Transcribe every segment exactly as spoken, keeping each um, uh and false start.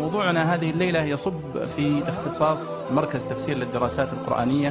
موضوعنا هذه الليلة يصب في اختصاص مركز تفسير للدراسات القرآنية.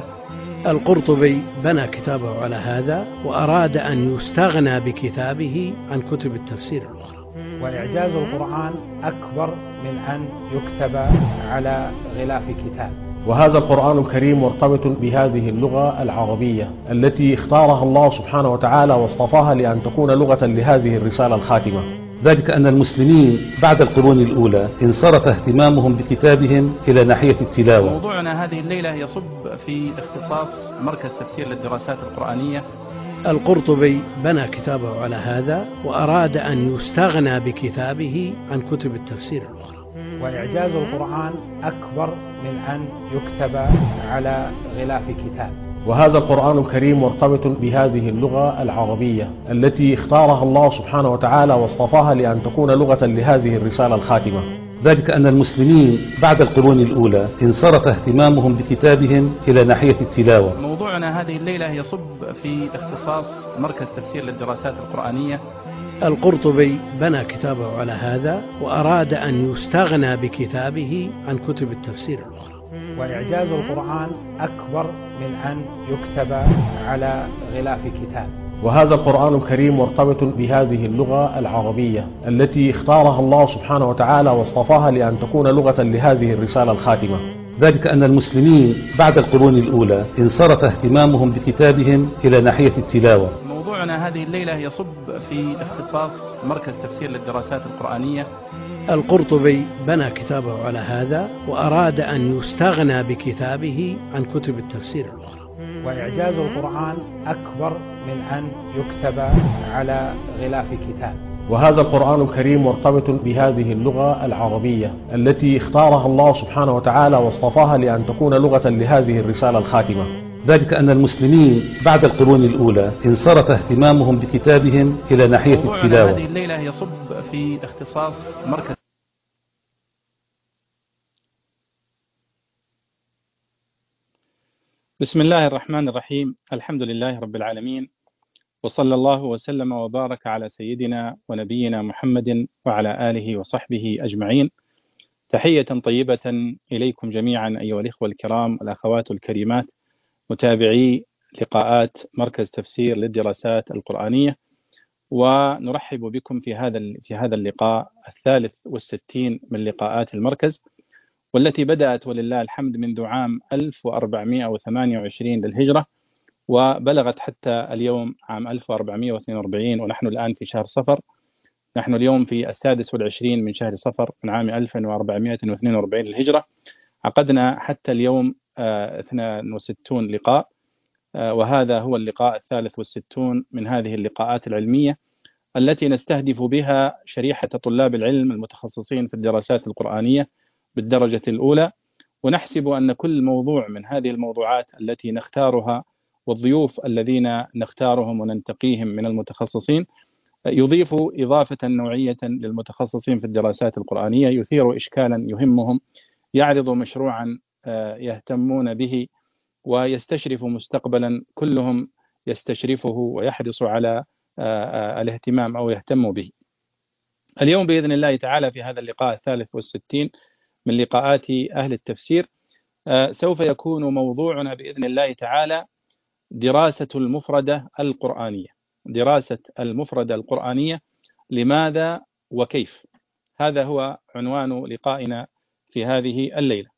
القرطبي بنى كتابه على هذا وأراد أن يستغنى بكتابه عن كتب التفسير الأخرى. وإعجاز القرآن أكبر من أن يكتب على غلاف كتاب. وهذا القرآن الكريم مرتبط بهذه اللغة العربية التي اختارها الله سبحانه وتعالى واصطفاها لأن تكون لغة لهذه الرسالة الخاتمة. ذلك أن المسلمين بعد القرون الأولى انصرف اهتمامهم بكتابهم إلى ناحية التلاوة. موضوعنا هذه الليلة يصب في اختصاص مركز تفسير للدراسات القرآنية. القرطبي بنى كتابه على هذا وأراد أن يستغنى بكتابه عن كتب التفسير الأخرى. وإعجاز القرآن أكبر من أن يكتب على غلاف كتاب. وهذا القرآن الكريم مرتبط بهذه اللغة العربية التي اختارها الله سبحانه وتعالى واصطفاها لأن تكون لغة لهذه الرسالة الخاتمة. ذلك أن المسلمين بعد القرون الأولى انصرف اهتمامهم بكتابهم إلى ناحية التلاوة. موضوعنا هذه الليلة يصب في اختصاص مركز تفسير للدراسات القرآنية. القرطبي بنى كتابه على هذا وأراد أن يستغنى بكتابه عن كتب التفسير الأخرى. وإعجاز القرآن أكبر من أن يكتب على غلاف كتاب. وهذا القرآن الكريم مرتبط بهذه اللغة العربية التي اختارها الله سبحانه وتعالى واصطفاها لأن تكون لغة لهذه الرسالة الخاتمة. ذلك أن المسلمين بعد القرون الأولى انصرف اهتمامهم بكتابهم إلى ناحية التلاوة. موضوعنا هذه الليلة يصب في اختصاص مركز تفسير للدراسات القرآنية. القرطبي بنى كتابه على هذا وأراد أن يستغنى بكتابه عن كتب التفسير الأخرى. وإعجاز القرآن أكبر من أن يكتب على غلاف كتاب. وهذا القرآن الكريم مرتبط بهذه اللغة العربية التي اختارها الله سبحانه وتعالى واصطفاها لأن تكون لغة لهذه الرسالة الخاتمة. ذلك أن المسلمين بعد القرون الأولى انصرف اهتمامهم بكتابهم إلى ناحية التلاوة. هذه الليلة يصب في اختصاص مركز. بسم الله الرحمن الرحيم. الحمد لله رب العالمين، وصلى الله وسلم وبارك على سيدنا ونبينا محمد وعلى آله وصحبه أجمعين. تحية طيبة إليكم جميعا أيها الإخوة الكرام والأخوات الكريمات، متابعي لقاءات مركز تفسير للدراسات القرآنية، ونرحب بكم في هذا في هذا اللقاء الثالث والستين من لقاءات المركز، والتي بدأت ولله الحمد منذ عام ألف وأربعمائة وثمانية وعشرين للهجرة، وبلغت حتى اليوم عام ألف وأربعمائة واثنين وأربعين، ونحن الآن في شهر صفر. نحن اليوم في السادس والعشرين من شهر صفر من عام ألف وأربعمائة واثنين وأربعين للهجرة. عقدنا حتى اليوم اثنين وستين لقاء، وهذا هو اللقاء الثالث والستون من هذه اللقاءات العلمية التي نستهدف بها شريحة طلاب العلم المتخصصين في الدراسات القرآنية بالدرجة الأولى، ونحسب أن كل موضوع من هذه الموضوعات التي نختارها والضيوف الذين نختارهم وننتقيهم من المتخصصين يضيف إضافة نوعية للمتخصصين في الدراسات القرآنية، يثير إشكالا يهمهم، يعرض مشروعا يهتمون به، ويستشرف مستقبلا كلهم يستشرفه ويحرص على الاهتمام أو يهتم به. اليوم بإذن الله تعالى في هذا اللقاء الثالث والستين من لقاءات أهل التفسير سوف يكون موضوعنا بإذن الله تعالى دراسة المفردة القرآنية. دراسة المفردة القرآنية، لماذا وكيف؟ هذا هو عنوان لقائنا في هذه الليلة.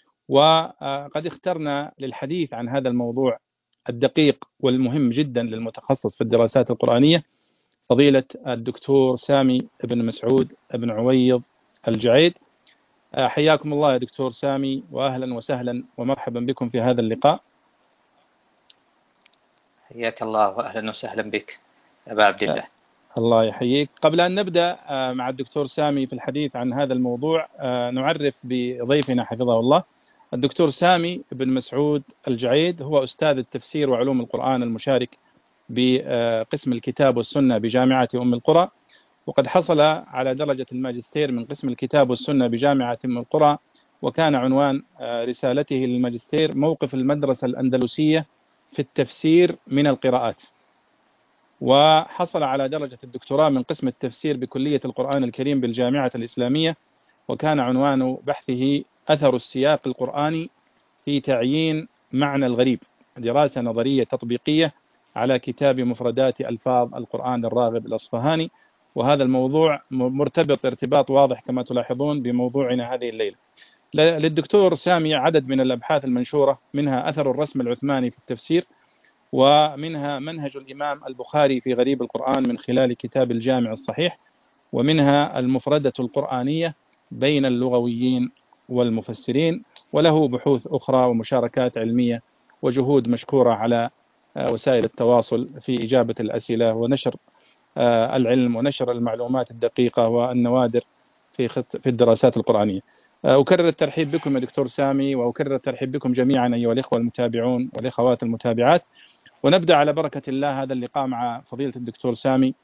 وقد اخترنا للحديث عن هذا الموضوع الدقيق والمهم جدا للمتخصص في الدراسات القرآنية فضيلة الدكتور سامي بن مسعود بن عويض الجعيد. حياكم الله يا دكتور سامي، وأهلا وسهلا ومرحبا بكم في هذا اللقاء. حياك الله وأهلا وسهلا بك أبا عبد الله. الله يحييك. قبل أن نبدأ مع الدكتور سامي في الحديث عن هذا الموضوع، نعرف بضيفنا حفظه الله. الدكتور سامي بن مسعود الجعيد هو أستاذ التفسير وعلوم القرآن المشارك بقسم الكتاب والسنة بجامعة أم القرى، وقد حصل على درجة الماجستير من قسم الكتاب والسنة بجامعة أم القرى، وكان عنوان رسالته للماجستير موقف المدرسة الأندلسية في التفسير من القراءات. وحصل على درجة الدكتوراه من قسم التفسير بكلية القرآن الكريم بالجامعة الإسلامية وكان عنوان بحثه أثر السياق القرآني في تعيين معنى الغريب، دراسة نظرية تطبيقية على كتاب مفردات ألفاظ القرآن للراغب الأصفهاني. وهذا الموضوع مرتبط ارتباط واضح كما تلاحظون بموضوعنا هذه الليلة. للدكتور سامي عدد من الأبحاث المنشورة، منها أثر الرسم العثماني في التفسير، ومنها منهج الإمام البخاري في غريب القرآن من خلال كتاب الجامع الصحيح، ومنها المفردة القرآنية بين اللغويين والمفسرين، وله بحوث أخرى ومشاركات علمية وجهود مشكورة على وسائل التواصل في إجابة الأسئلة ونشر العلم ونشر المعلومات الدقيقة والنوادر في في الدراسات القرآنية. أكرر الترحيب بكم يا دكتور سامي، وأكرر الترحيب بكم جميعا أيها الإخوة المتابعون والأخوات المتابعات. ونبدأ على بركة الله هذا اللقاء مع فضيلة الدكتور سامي،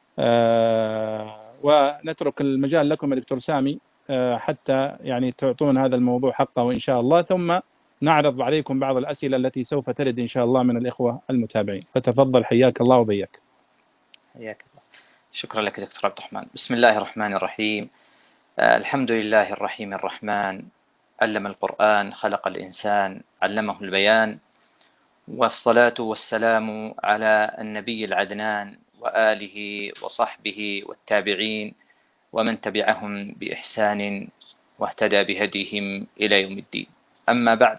ونترك المجال لكم يا دكتور سامي حتى يعني تعطون هذا الموضوع حقه إن شاء الله، ثم نعرض عليكم بعض الأسئلة التي سوف ترد إن شاء الله من الإخوة المتابعين. فتفضل، حياك الله وبياك. حياك الله. شكرا لك دكتور عبد الرحمن. بسم الله الرحمن الرحيم. الحمد لله الرحيم الرحمن، علم القرآن، خلق الإنسان، علمه البيان، والصلاة والسلام على النبي العدنان وآله وصحبه والتابعين ومن تبعهم بإحسان واهتدى بهديهم إلى يوم الدين. أما بعد،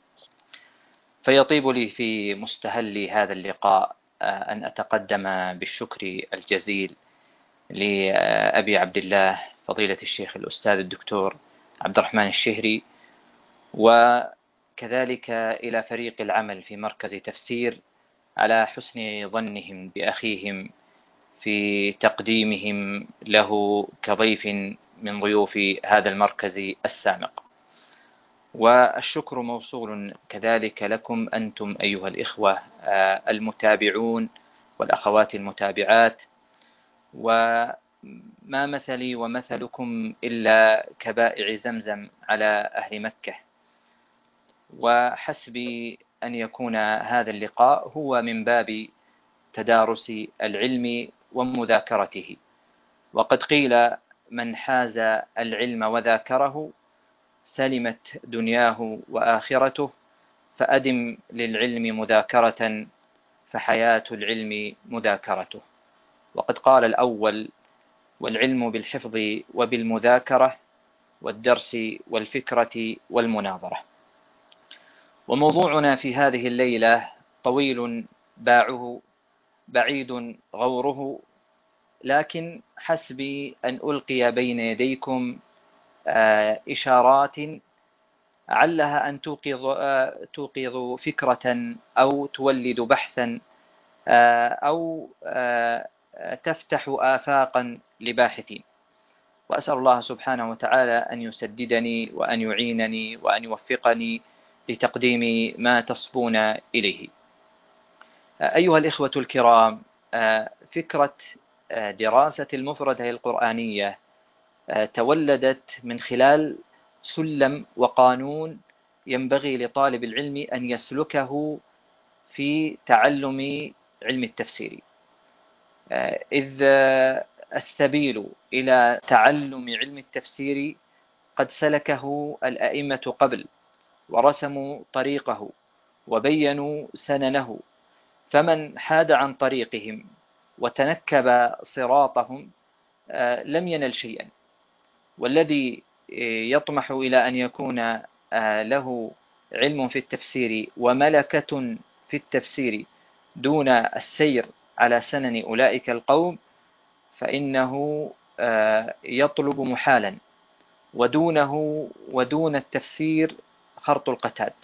فيطيب لي في مستهل هذا اللقاء أن أتقدم بالشكر الجزيل لأبي عبد الله فضيلة الشيخ الأستاذ الدكتور عبد الرحمن الشهري، وكذلك إلى فريق العمل في مركز تفسير على حسن ظنهم بأخيهم في تقديمهم له كضيف من ضيوف هذا المركز السامق. والشكر موصول كذلك لكم أنتم أيها الإخوة المتابعون والأخوات المتابعات، وما مثلي ومثلكم إلا كبائع زمزم على أهل مكة، وحسبي أن يكون هذا اللقاء هو من باب تدارس العلم ومذاكرته. وقد قيل: من حاز العلم وذاكره سلمت دنياه وآخرته، فأدم للعلم مذاكرة فحياة العلم مذاكرته. وقد قال الأول: والعلم بالحفظ وبالمذاكرة والدرس والفكرة والمناظرة. وموضوعنا في هذه الليلة طويل باعه بعيد غوره، لكن حسبي أن ألقي بين يديكم إشارات علها أن توقظ توقظ فكرة أو تولد بحثا أو تفتح آفاقا لباحثين. وأسأل الله سبحانه وتعالى أن يسددني وأن يعينني وأن يوفقني لتقديم ما تصبون إليه. أيها الإخوة الكرام، فكرة دراسة المفردة القرآنية تولدت من خلال سلم وقانون ينبغي لطالب العلم أن يسلكه في تعلم علم التفسير، إذ السبيل إلى تعلم علم التفسير قد سلكه الأئمة قبل، ورسموا طريقه وبينوا سننه، فمن حاد عن طريقهم وتنكب صراطهم لم ينل شيئا. والذي يطمح إلى أن يكون له علم في التفسير وملكة في التفسير دون السير على سنن أولئك القوم فإنه يطلب محالا، ودونه ودون التفسير خرط القتاد،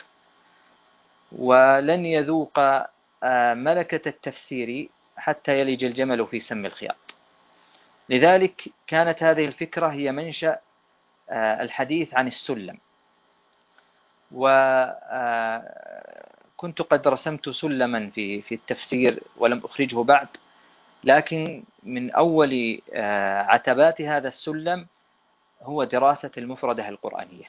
ولن يذوق ملكة التفسير حتى يلج الجمل في سم الخياط. لذلك كانت هذه الفكرة هي منشأ الحديث عن السلم. وكنت قد رسمت سلما في في التفسير ولم أخرجه بعد، لكن من أول عتبات هذا السلم هو دراسة المفردة القرآنية.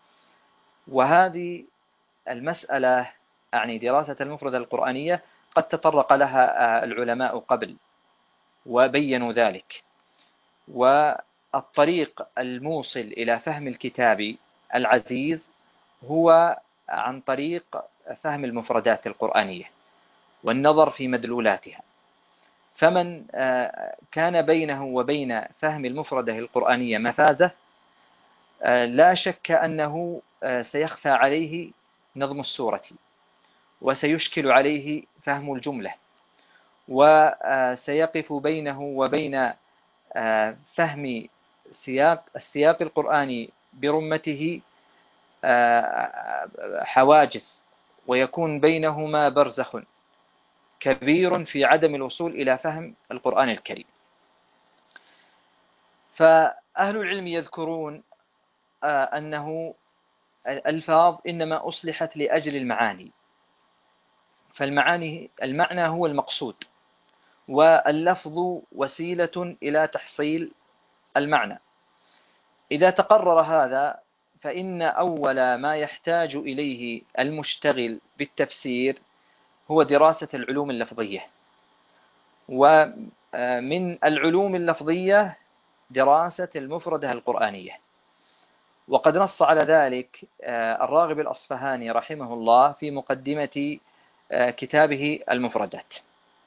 وهذه المسألة أعني دراسة المفردة القرآنية قد تطرق لها العلماء قبل وبينوا ذلك، الطريق الموصل إلى فهم الكتاب العزيز هو عن طريق فهم المفردات القرآنية والنظر في مدلولاتها. فمن كان بينه وبين فهم المفردة القرآنية مفازة لا شك أنه سيخفى عليه نظم السورة وسيشكل عليه فهم الجملة، وسيقف بينه وبين فهم سياق السياق القرآني برمته حواجز، ويكون بينهما برزخ كبير في عدم الوصول إلى فهم القرآن الكريم. فأهل العلم يذكرون أنه الألفاظ إنما أصلحت لأجل المعاني، فالمعاني المعنى هو المقصود، واللفظ وسيلة إلى تحصيل المعنى. إذا تقرر هذا فإن أول ما يحتاج إليه المشتغل بالتفسير هو دراسة العلوم اللفظية، ومن العلوم اللفظية دراسة المفردة القرآنية. وقد نص على ذلك الراغب الأصفهاني رحمه الله في مقدمة كتابه المفردات.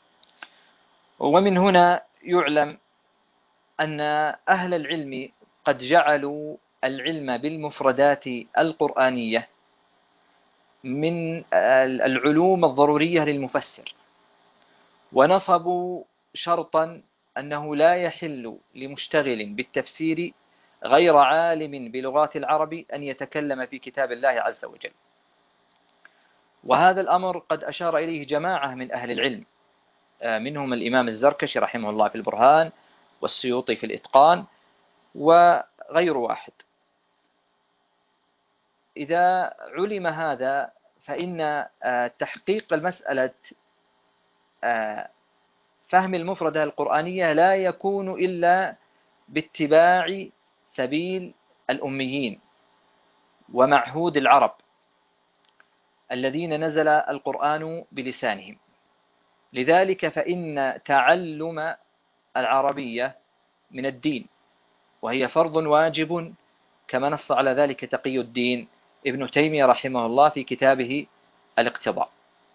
ومن هنا يعلم أن أهل العلم قد جعلوا العلم بالمفردات القرآنية من العلوم الضرورية للمفسر، ونصبوا شرطا أنه لا يحل لمشتغل بالتفسير غير عالم بلغات العرب أن يتكلم في كتاب الله عز وجل. وهذا الأمر قد أشار إليه جماعة من أهل العلم، منهم الإمام الزركشي رحمه الله في البرهان، والسيوطي في الإتقان، وغير واحد. إذا علم هذا فإن تحقيق المسألة فهم المفردة القرآنية لا يكون إلا باتباع سبيل الأميين ومعهود العرب الذين نزل القرآن بلسانهم. لذلك فإن تعلم العربية من الدين، وهي فرض واجب كما نص على ذلك تقي الدين ابن تيمية رحمه الله في كتابه الاقتضاء.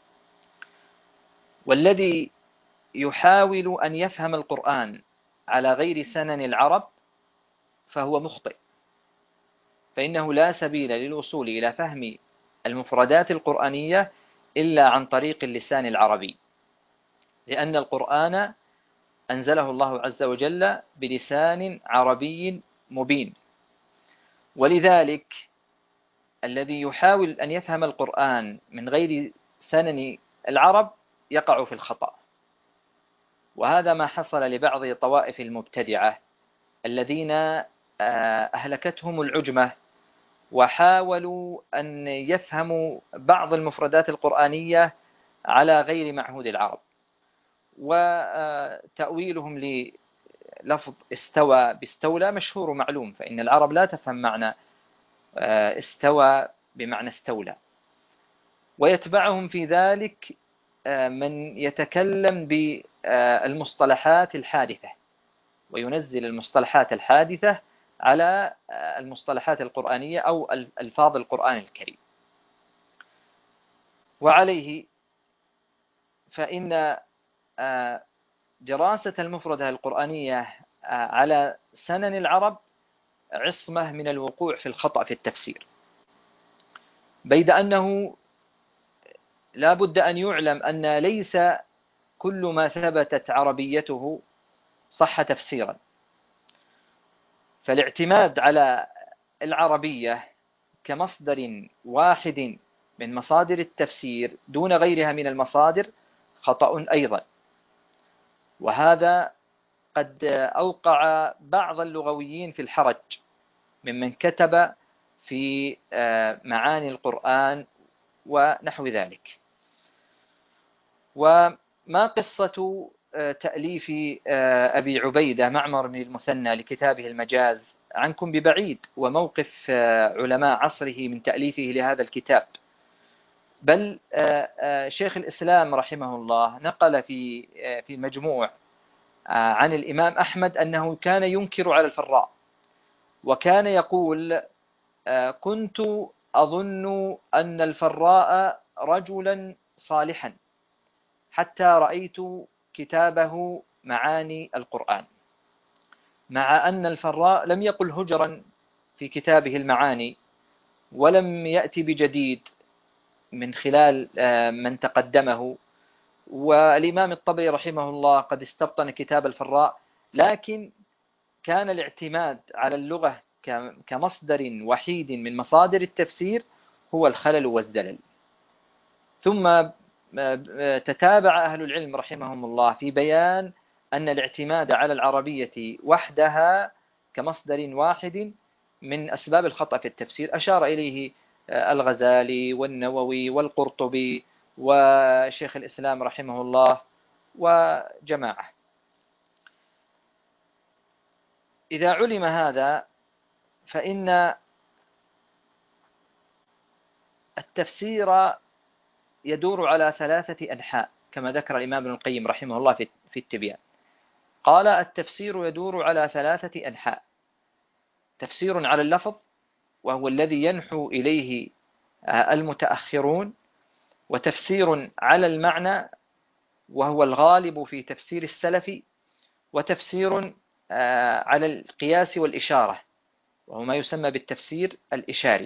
والذي يحاول أن يفهم القرآن على غير سنن العرب فهو مخطئ، فإنه لا سبيل للوصول إلى فهم المفردات القرآنية إلا عن طريق اللسان العربي، لأن القرآن أنزله الله عز وجل بلسان عربي مبين. ولذلك الذي يحاول أن يفهم القرآن من غير سنن العرب يقع في الخطأ. وهذا ما حصل لبعض طوائف المبتدعة الذين أهلكتهم العجمة، وحاولوا أن يفهموا بعض المفردات القرآنية على غير معهود العرب. وتأويلهم للفظ استوى باستولى مشهور معلوم، فإن العرب لا تفهم معنى استوى بمعنى استولى. ويتبعهم في ذلك من يتكلم بالمصطلحات الحادثة وينزل المصطلحات الحادثة على المصطلحات القرآنية أو ألفاظ القرآن الكريم. وعليه فإن دراسة المفردة القرآنية على سنن العرب عصمة من الوقوع في الخطأ في التفسير، بيد أنه لا بد أن يعلم أن ليس كل ما ثبتت عربيته صح تفسيرا. فالاعتماد على العربية كمصدر واحد من مصادر التفسير دون غيرها من المصادر خطأ أيضا. وهذا قد أوقع بعض اللغويين في الحرج ممن كتب في معاني القرآن ونحو ذلك. وما قصة تأليف أبي عبيدة معمر بن المثنى لكتابه المجاز عنكم ببعيد، وموقف علماء عصره من تأليفه لهذا الكتاب؟ بل شيخ الإسلام رحمه الله نقل في في المجموع عن الإمام أحمد أنه كان ينكر على الفراء وكان يقول كنت أظن أن الفراء رجلا صالحا حتى رأيت كتابه معاني القرآن، مع أن الفراء لم يقل هجرا في كتابه المعاني، ولم يأتي بجديد من خلال من تقدمه، والإمام الطبري رحمه الله قد استبطن كتاب الفراء، لكن كان الاعتماد على اللغة كمصدر وحيد من مصادر التفسير هو الخلل والزلل. ثم تتابع أهل العلم رحمهم الله في بيان أن الاعتماد على العربية وحدها كمصدر واحد من أسباب الخطأ في التفسير، أشار إليه الغزالي والنووي والقرطبي وشيخ الإسلام رحمه الله وجماعة. إذا علم هذا فإن التفسير يدور على ثلاثة أنحاء كما ذكر الإمام ابن القيم رحمه الله في التبيان. قال التفسير يدور على ثلاثة أنحاء: تفسير على اللفظ وهو الذي ينحو إليه المتأخرون، وتفسير على المعنى وهو الغالب في تفسير السلف، وتفسير على القياس والإشارة وهو ما يسمى بالتفسير الإشاري.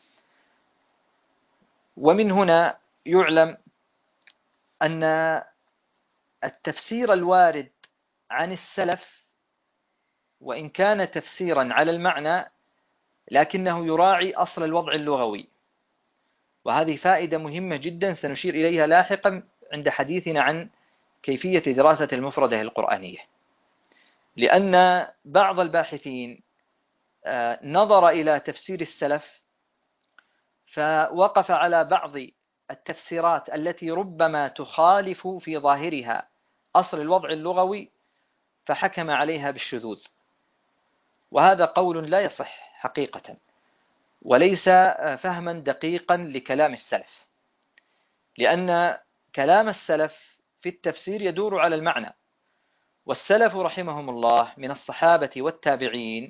ومن هنا يعلم أن التفسير الوارد عن السلف وإن كان تفسيرا على المعنى لكنه يراعي أصل الوضع اللغوي، وهذه فائدة مهمة جدا سنشير إليها لاحقا عند حديثنا عن كيفية دراسة المفردة القرآنية، لأن بعض الباحثين نظر إلى تفسير السلف فوقف على بعض التفسيرات التي ربما تخالف في ظاهرها أصل الوضع اللغوي فحكم عليها بالشذوذ، وهذا قول لا يصح حقيقة وليس فهما دقيقا لكلام السلف، لأن كلام السلف في التفسير يدور على المعنى، والسلف رحمهم الله من الصحابة والتابعين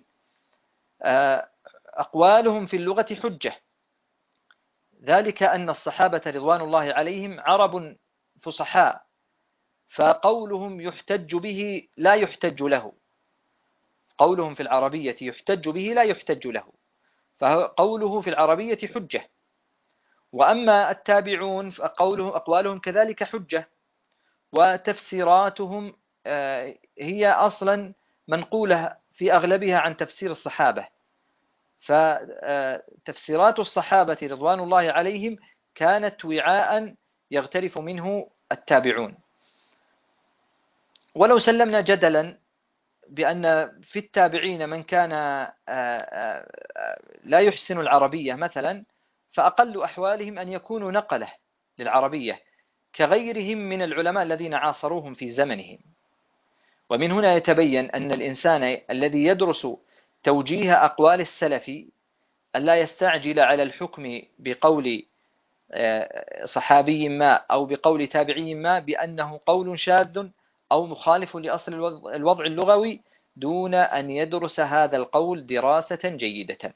أقوالهم في اللغة حجة، ذلك أن الصحابة رضوان الله عليهم عرب فصحاء، فقولهم يحتج به لا يحتج له، قولهم في العربية يحتج به لا يحتج له، فقوله في العربية حجة. وأما التابعون فقولهم أقوالهم كذلك حجة، وتفسيراتهم هي أصلا منقولة في أغلبها عن تفسير الصحابة، فتفسيرات الصحابة رضوان الله عليهم كانت وعاء يغترف منه التابعون. ولو سلمنا جدلا بأن في التابعين من كان لا يحسن العربية مثلا، فأقل أحوالهم أن يكونوا نقلة للعربية كغيرهم من العلماء الذين عاصروهم في زمنهم. ومن هنا يتبين أن الإنسان الذي يدرس توجيه أقوال السلف ألا يستعجل على الحكم بقول صحابي ما أو بقول تابعي ما بأنه قول شاذ أو مخالف لأصل الوضع اللغوي دون أن يدرس هذا القول دراسة جيدة.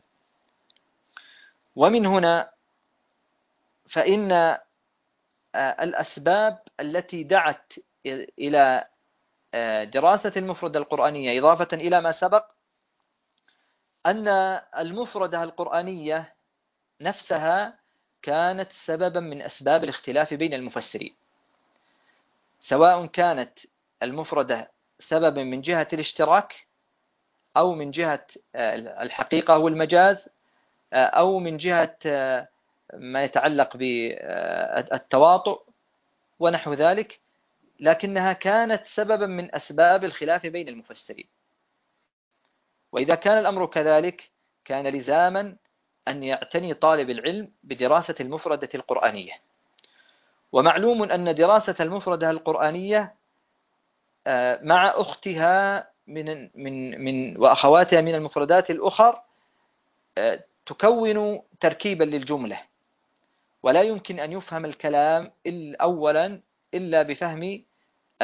ومن هنا فإن الأسباب التي دعت إلى دراسة المفردة القرآنية إضافة إلى ما سبق أن المفردة القرآنية نفسها كانت سببا من أسباب الاختلاف بين المفسرين، سواء كانت المفردة سببا من جهة الاشتراك أو من جهة الحقيقة والمجاز أو من جهة ما يتعلق بالتواطؤ ونحو ذلك، لكنها كانت سببا من أسباب الخلاف بين المفسرين. وإذا كان الأمر كذلك كان لزاما أن يعتني طالب العلم بدراسة المفردة القرآنية. ومعلوم أن دراسة المفردة القرآنية مع أختها من من من وأخواتها من المفردات الأخر تكون تركيبا للجملة، ولا يمكن أن يفهم الكلام أولا إلا بفهم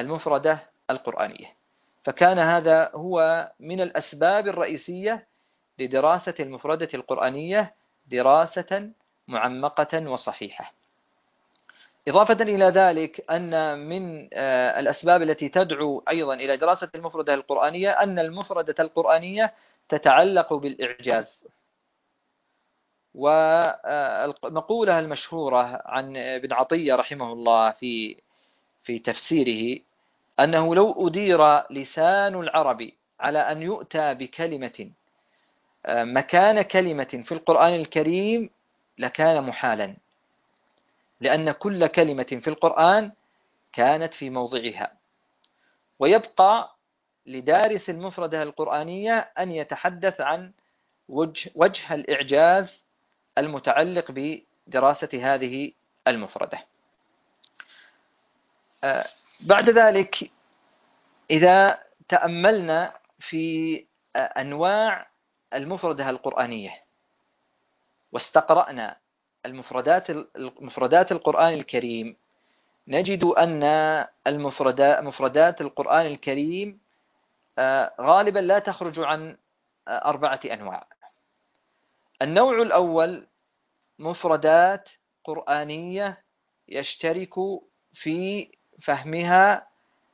المفردة القرآنية. فكان هذا هو من الأسباب الرئيسية لدراسة المفردة القرآنية دراسة معمقة وصحيحة. إضافة إلى ذلك أن من الأسباب التي تدعو أيضا إلى دراسة المفردة القرآنية أن المفردة القرآنية تتعلق بالإعجاز. والمقولة المشهورة عن ابن عطية رحمه الله في في تفسيره أنه لو أدير لسان العرب على أن يؤتى بكلمة مكان كلمة في القرآن الكريم لكان محالا، لأن كل كلمة في القرآن كانت في موضعها، ويبقى لدارس المفردة القرآنية أن يتحدث عن وجه, وجه الإعجاز المتعلق بدراسة هذه المفردة. بعد ذلك إذا تأملنا في أنواع المفردة القرآنية واستقرأنا المفردات المفردات القرآن الكريم، نجد أن المفردات مفردات القرآن الكريم غالبا لا تخرج عن أربعة أنواع. النوع الأول مفردات قرآنية يشترك في فهمها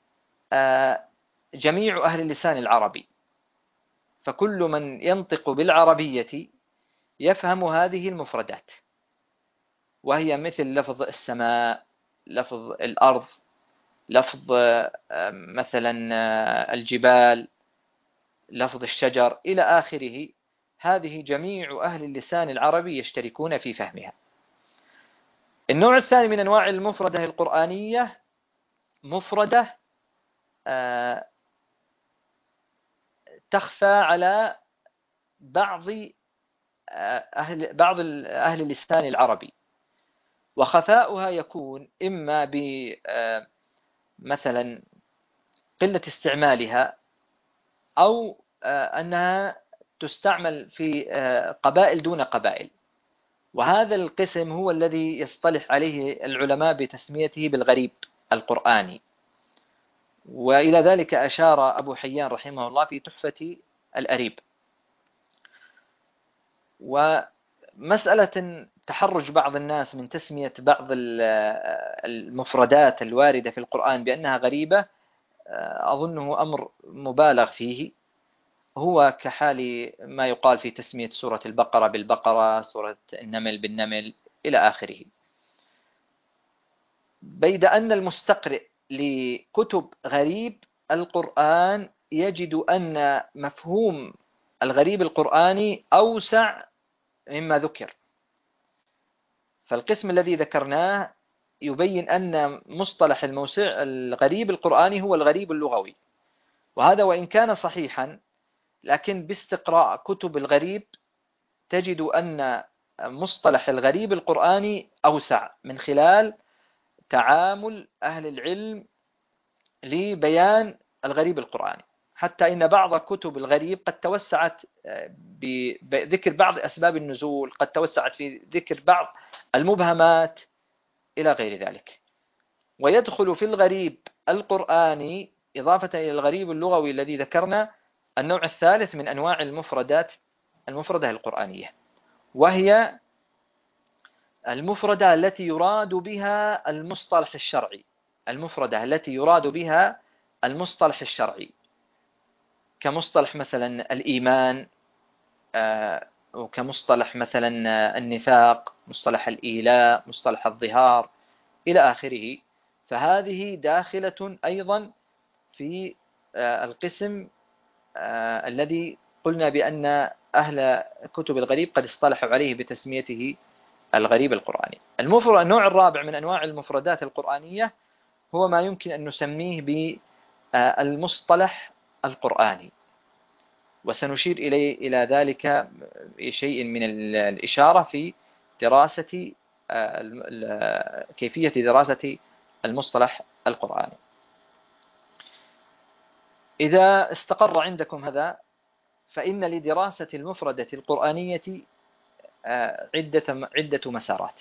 جميع أهل اللسان العربي، فكل من ينطق بالعربية يفهم هذه المفردات، وهي مثل لفظ السماء، لفظ الأرض، لفظ مثلا الجبال، لفظ الشجر إلى آخره. هذه جميع أهل اللسان العربي يشتركون في فهمها. النوع الثاني من أنواع المفردة القرآنية مفردة تخفى على بعض أهل بعض أهل اللسان العربي، وخفاؤها يكون إما بمثلا قلة استعمالها، أو أنها تستعمل في قبائل دون قبائل. وهذا القسم هو الذي يصطلح عليه العلماء بتسميته بالغريب القرآني، وإلى ذلك أشار أبو حيان رحمه الله في تحفة الأريب. ومسألة تحرج بعض الناس من تسمية بعض المفردات الواردة في القرآن بأنها غريبة أظنه أمر مبالغ فيه، هو كحال ما يقال في تسمية سورة البقرة بالبقرة، سورة النمل بالنمل إلى آخره. بيد أن المستقرئ لكتب غريب القرآن يجد أن مفهوم الغريب القرآني أوسع مما ذكر. فالقسم الذي ذكرناه يبين أن مصطلح الموسع الغريب القرآني هو الغريب اللغوي، وهذا وإن كان صحيحا، لكن باستقراء كتب الغريب تجد أن مصطلح الغريب القرآني أوسع من خلال تعامل أهل العلم لبيان الغريب القرآني، حتى إن بعض كتب الغريب قد توسعت بذكر بعض أسباب النزول، قد توسعت في ذكر بعض المبهمات إلى غير ذلك. ويدخل في الغريب القرآني إضافة إلى الغريب اللغوي الذي ذكرنا النوع الثالث من أنواع المفردات المفردة القرآنية، وهي المفردة التي يراد بها المصطلح الشرعي المفردة التي يراد بها المصطلح الشرعي كمصطلح مثلا الإيمان، وكمصطلح مثلا النفاق، مصطلح الإيلاء، مصطلح الظهار إلى آخره. فهذه داخلة أيضا في القسم الذي قلنا بأن أهل كتب الغريب قد اصطلحوا عليه بتسميته الغريب القرآني. المفرد النوع الرابع من أنواع المفردات القرآنية هو ما يمكن أن نسميه بالمصطلح القرآني، وسنشير إليه إلى ذلك بشيء من الإشارة في دراسة كيفية دراسة المصطلح القرآني. إذا استقر عندكم هذا، فإن لدراسة المفردة القرآنية عدة عدة مسارات.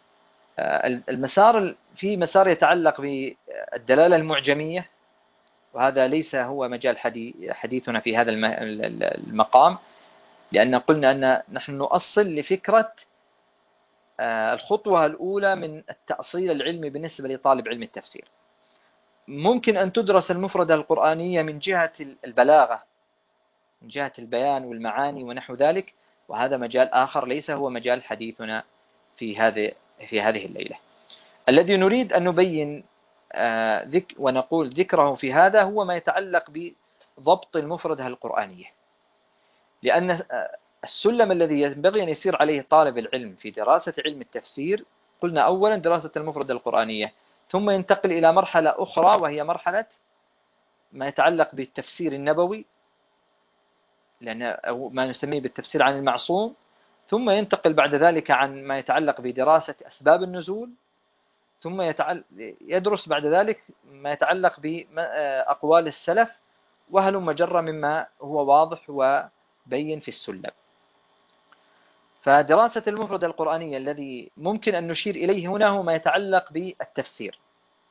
المسار في مسار يتعلق بالدلالة المعجمية، وهذا ليس هو مجال حديثنا في هذا المقام، لأن قلنا أن نحن نؤصل لفكرة الخطوة الأولى من التأصيل العلمي بالنسبة لطالب علم التفسير. ممكن أن تدرس المفردة القرآنية من جهة البلاغة، من جهة البيان والمعاني ونحو ذلك، وهذا مجال آخر ليس هو مجال حديثنا في هذه في هذه الليلة. الذي نريد أن نبين ذك ونقول ذكره في هذا هو ما يتعلق بضبط المفردة القرآنية، لأن السلم الذي ينبغي أن يسير عليه طالب العلم في دراسة علم التفسير، قلنا أولا دراسة المفردة القرآنية، ثم ينتقل إلى مرحلة أخرى وهي مرحلة ما يتعلق بالتفسير النبوي، لأن أو ما نسميه بالتفسير عن المعصوم، ثم ينتقل بعد ذلك عن ما يتعلق بدراسة أسباب النزول، ثم يتعل... يدرس بعد ذلك ما يتعلق بأقوال السلف، وهلم مجرى مما هو واضح وبين في السلم. فدراسة المفردة القرآنية الذي ممكن أن نشير إليه هنا هو ما يتعلق بالتفسير.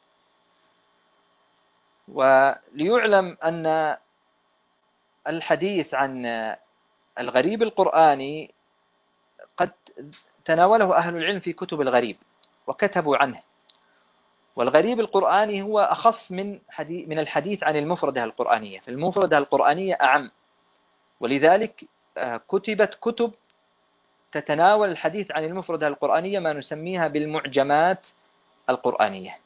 وليعلم أن الحديث عن الغريب القرآني قد تناوله أهل العلم في كتب الغريب وكتبوا عنه، والغريب القرآني هو أخص من حديث من الحديث عن المفردة القرآنية، فالمفردة القرآنية أعم، ولذلك كتبت كتب تتناول الحديث عن المفردة القرآنية، ما نسميها بالمعجمات القرآنية،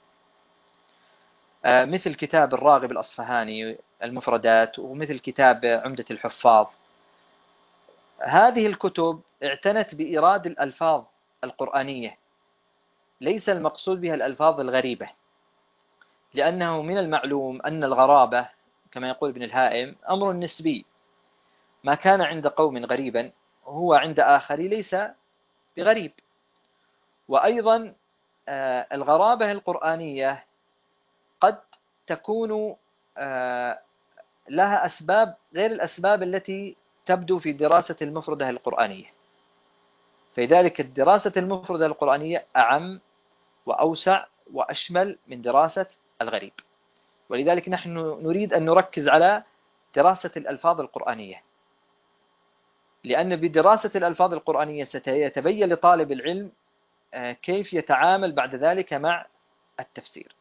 مثل كتاب الراغب الأصفهاني المفردات، ومثل كتاب عمدة الحفاظ. هذه الكتب اعتنت بإيراد الألفاظ القرآنية، ليس المقصود بها الألفاظ الغريبة، لأنه من المعلوم أن الغرابة كما يقول ابن الهائم أمر نسبي، ما كان عند قوم غريبا هو عند آخر ليس بغريب. وأيضا الغرابة القرآنية قد تكون لها أسباب غير الأسباب التي تبدو في دراسة المفردة القرآنية، فلذلك دراسة المفردة القرآنية أعم وأوسع وأشمل من دراسة الغريب. ولذلك نحن نريد أن نركز على دراسة الألفاظ القرآنية، لأن بدراسة الألفاظ القرآنية سيتبين لطالب العلم كيف يتعامل بعد ذلك مع التفسير.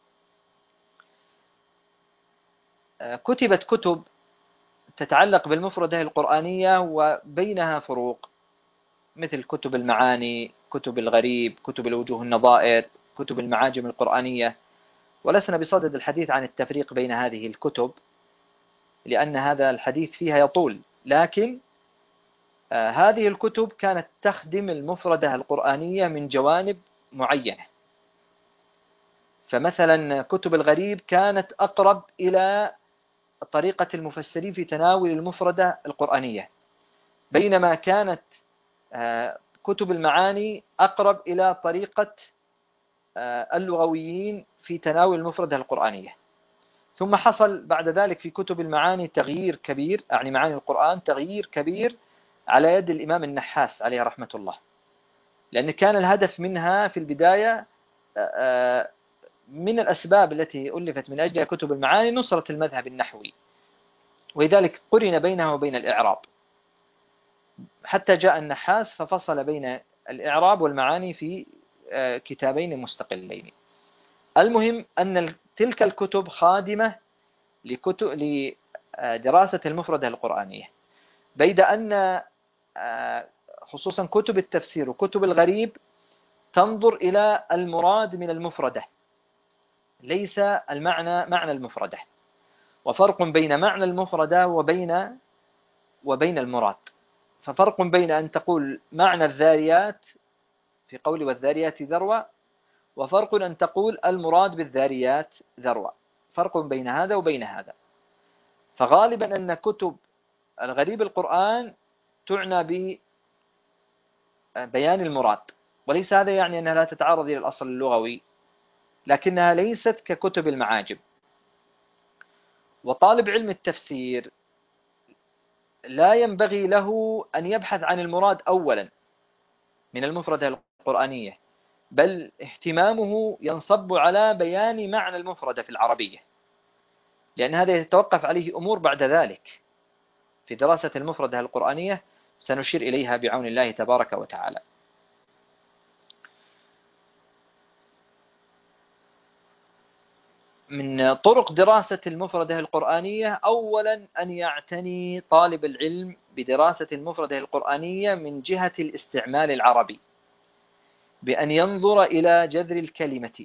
كتبت كتب تتعلق بالمفردة القرآنية وبينها فروق، مثل كتب المعاني، كتب الغريب، كتب الوجوه النظائر، كتب المعاجم القرآنية، ولسنا بصدد الحديث عن التفريق بين هذه الكتب لأن هذا الحديث فيها يطول، لكن آه هذه الكتب كانت تخدم المفردة القرآنية من جوانب معينة. فمثلا كتب الغريب كانت أقرب إلى طريقة المفسرين في تناول المفردة القرآنية، بينما كانت آه كتب المعاني أقرب إلى طريقة آه اللغويين في تناول المفردة القرآنية. ثم حصل بعد ذلك في كتب المعاني تغيير كبير، يعني معاني القرآن تغيير كبير على يد الإمام النحاس عليه رحمة الله، لأن كان الهدف منها في البداية من الأسباب التي ألفت من أجل كتب المعاني نصرة المذهب النحوي، ولذلك قرن بينها وبين الإعراب، حتى جاء النحاس ففصل بين الإعراب والمعاني في كتابين مستقلين. المهم أن تلك الكتب خادمة لدراسة المفردة القرآنية، بيد أن خصوصا كتب التفسير وكتب الغريب تنظر إلى المراد من المفردة، ليس المعنى معنى المفردة، وفرق بين معنى المفردة وبين وبين المراد. ففرق بين أن تقول معنى الذاريات في قول والذاريات ذروة، وفرق أن تقول المراد بالذاريات ذروة، فرق بين هذا وبين هذا. فغالبا أن كتب الغريب القرآن تعنى ببيان المراد، وليس هذا يعني أنها لا تتعرض إلى الأصل اللغوي، لكنها ليست ككتب المعاجم. وطالب علم التفسير لا ينبغي له أن يبحث عن المراد أولا من المفردة القرآنية، بل اهتمامه ينصب على بيان معنى المفردة في العربية، لأن هذا يتوقف عليه أمور بعد ذلك في دراسة المفردة القرآنية سنشير إليها بعون الله تبارك وتعالى. من طرق دراسة المفردة القرآنية أولا أن يعتني طالب العلم بدراسة المفردة القرآنية من جهة الاستعمال العربي، بأن ينظر إلى جذر الكلمة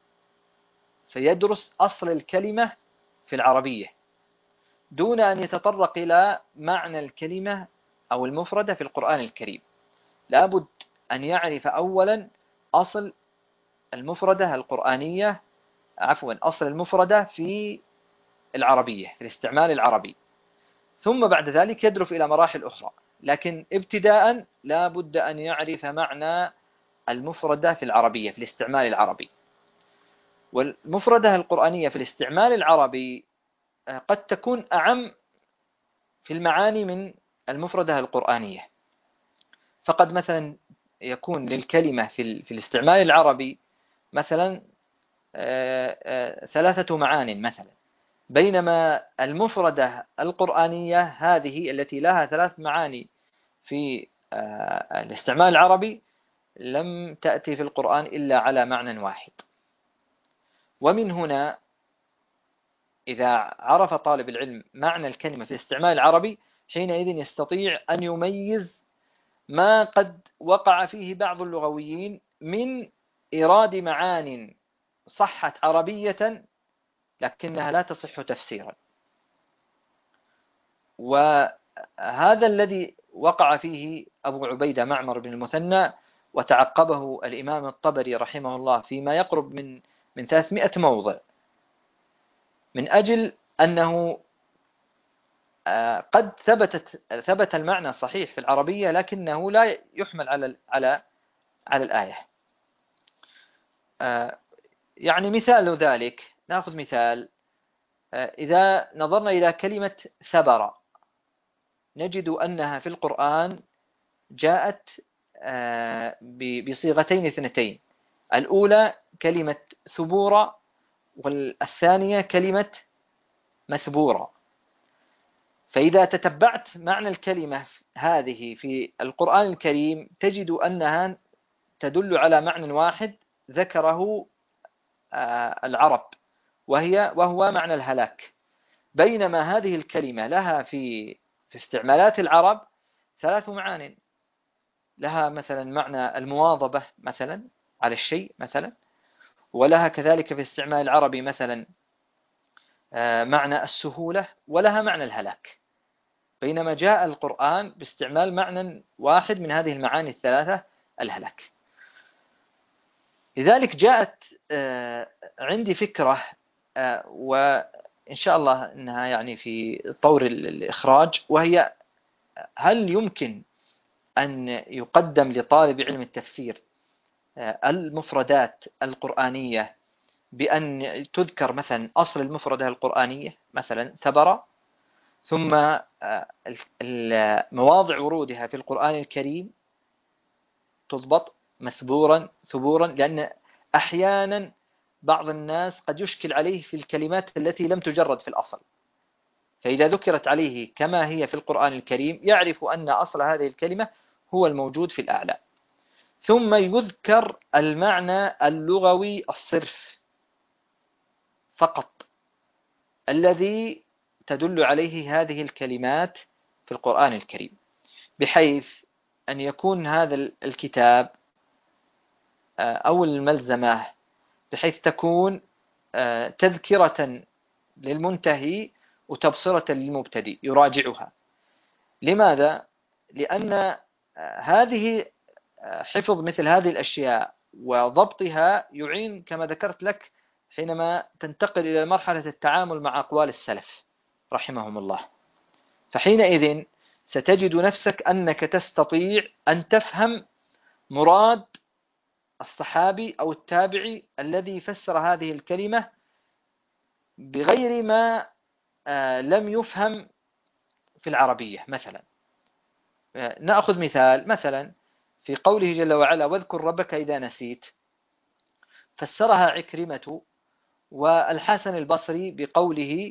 فيدرس أصل الكلمة في العربية دون أن يتطرق إلى معنى الكلمة أو المفردة في القرآن الكريم. لابد أن يعرف أولا أصل المفردة القرآنية عفوا أصل المفردة في العربية في الاستعمال العربي، ثم بعد ذلك يدرس إلى مراحل أخرى، لكن ابتداء لا بد أن يعرف معنى المفردة في العربية في الاستعمال العربي. والمفردة القرآنية في الاستعمال العربي قد تكون أعم في المعاني من المفردة القرآنية، فقد مثلا يكون للكلمة في, في الاستعمال العربي مثلا ثلاثة معان مثلا، بينما المفردة القرآنية هذه التي لها ثلاث معاني في الاستعمال العربي لم تأتي في القرآن إلا على معنى واحد. ومن هنا إذا عرف طالب العلم معنى الكلمة في الاستعمال العربي حينئذ يستطيع أن يميز ما قد وقع فيه بعض اللغويين من إيراد معان صحت عربية لكنها لا تصح تفسيرا. وهذا الذي وقع فيه أبو عبيدة معمر بن المثنى وتعقبه الإمام الطبري رحمه الله فيما يقرب من من ثلاثمائة موضع، من أجل أنه قد ثبتت ثبت المعنى صحيح في العربية لكنه لا يحمل على على على الآية. يعني مثال ذلك، نأخذ مثال، إذا نظرنا إلى كلمة ثبر نجد أنها في القرآن جاءت بصيغتين اثنتين، الأولى كلمة ثبورة والثانية كلمة مثبورة. فإذا تتبعت معنى الكلمة هذه في القرآن الكريم تجد أنها تدل على معنى واحد ذكره العرب وهي وهو معنى الهلاك، بينما هذه الكلمة لها في في استعمالات العرب ثلاث معان، لها مثلا معنى المواظبة مثلا على الشيء مثلا، ولها كذلك في استعمال العربي مثلا معنى السهولة، ولها معنى الهلاك، بينما جاء القرآن باستعمال معنى واحد من هذه المعاني الثلاثة الهلاك. لذلك جاءت عندي فكرة وإن شاء الله أنها يعني في طور الإخراج، وهي هل يمكن أن يقدم لطالب علم التفسير المفردات القرآنية بأن تذكر مثلا أصل المفردة القرآنية مثلا ثبرة، ثم مواضع ورودها في القرآن الكريم تضبط مثبورا ثبورا، لأن أحيانا بعض الناس قد يشكل عليه في الكلمات التي لم تجرد في الأصل، فإذا ذكرت عليه كما هي في القرآن الكريم يعرف أن أصل هذه الكلمة هو الموجود في الأعلى، ثم يذكر المعنى اللغوي الصرف فقط الذي تدل عليه هذه الكلمات في القرآن الكريم، بحيث أن يكون هذا الكتاب أو الملزمة بحيث تكون تذكرة للمنتهي وتبصرة للمبتدئ يراجعها. لماذا؟ لأن هذه حفظ مثل هذه الأشياء وضبطها يعين كما ذكرت لك حينما تنتقل إلى مرحلة التعامل مع أقوال السلف رحمهم الله، فحينئذ ستجد نفسك أنك تستطيع أن تفهم مراد الصحابي أو التابعي الذي فسر هذه الكلمة بغير ما لم يفهم في العربية. مثلا نأخذ مثال، مثلا في قوله جل وعلا واذكر ربك إذا نسيت، فسرها عكرمة والحسن البصري بقوله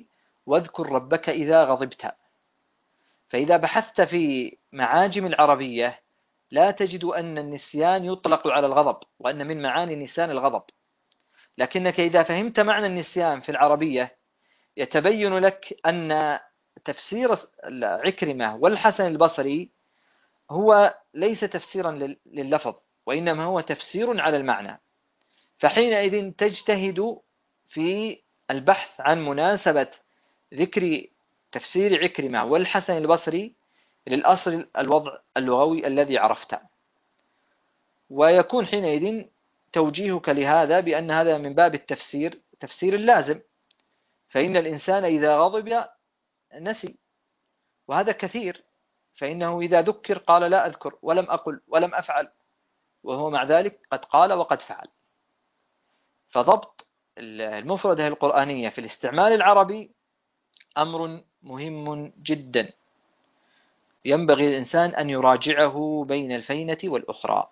واذكر ربك إذا غضبت. فإذا بحثت في معاجم العربية لا تجد أن النسيان يطلق على الغضب، وأن من معاني النسيان الغضب، لكنك إذا فهمت معنى النسيان في العربية يتبين لك أن تفسير عكرمة والحسن البصري هو ليس تفسيرا لللفظ، وإنما هو تفسير على المعنى. فحينئذ تجتهد في البحث عن مناسبة ذكر تفسير عكرمة والحسن البصري للأصل الوضع اللغوي الذي عرفته، ويكون حينئذ توجيهك لهذا بأن هذا من باب التفسير تفسير اللازم، فإن الإنسان إذا غضب نسي، وهذا كثير، فإنه إذا ذكر قال لا أذكر ولم أقل ولم أفعل، وهو مع ذلك قد قال وقد فعل. فضبط المفردة القرآنية في الاستعمال العربي أمر مهم جدا، ينبغي الإنسان أن يراجعه بين الفينة والأخرى.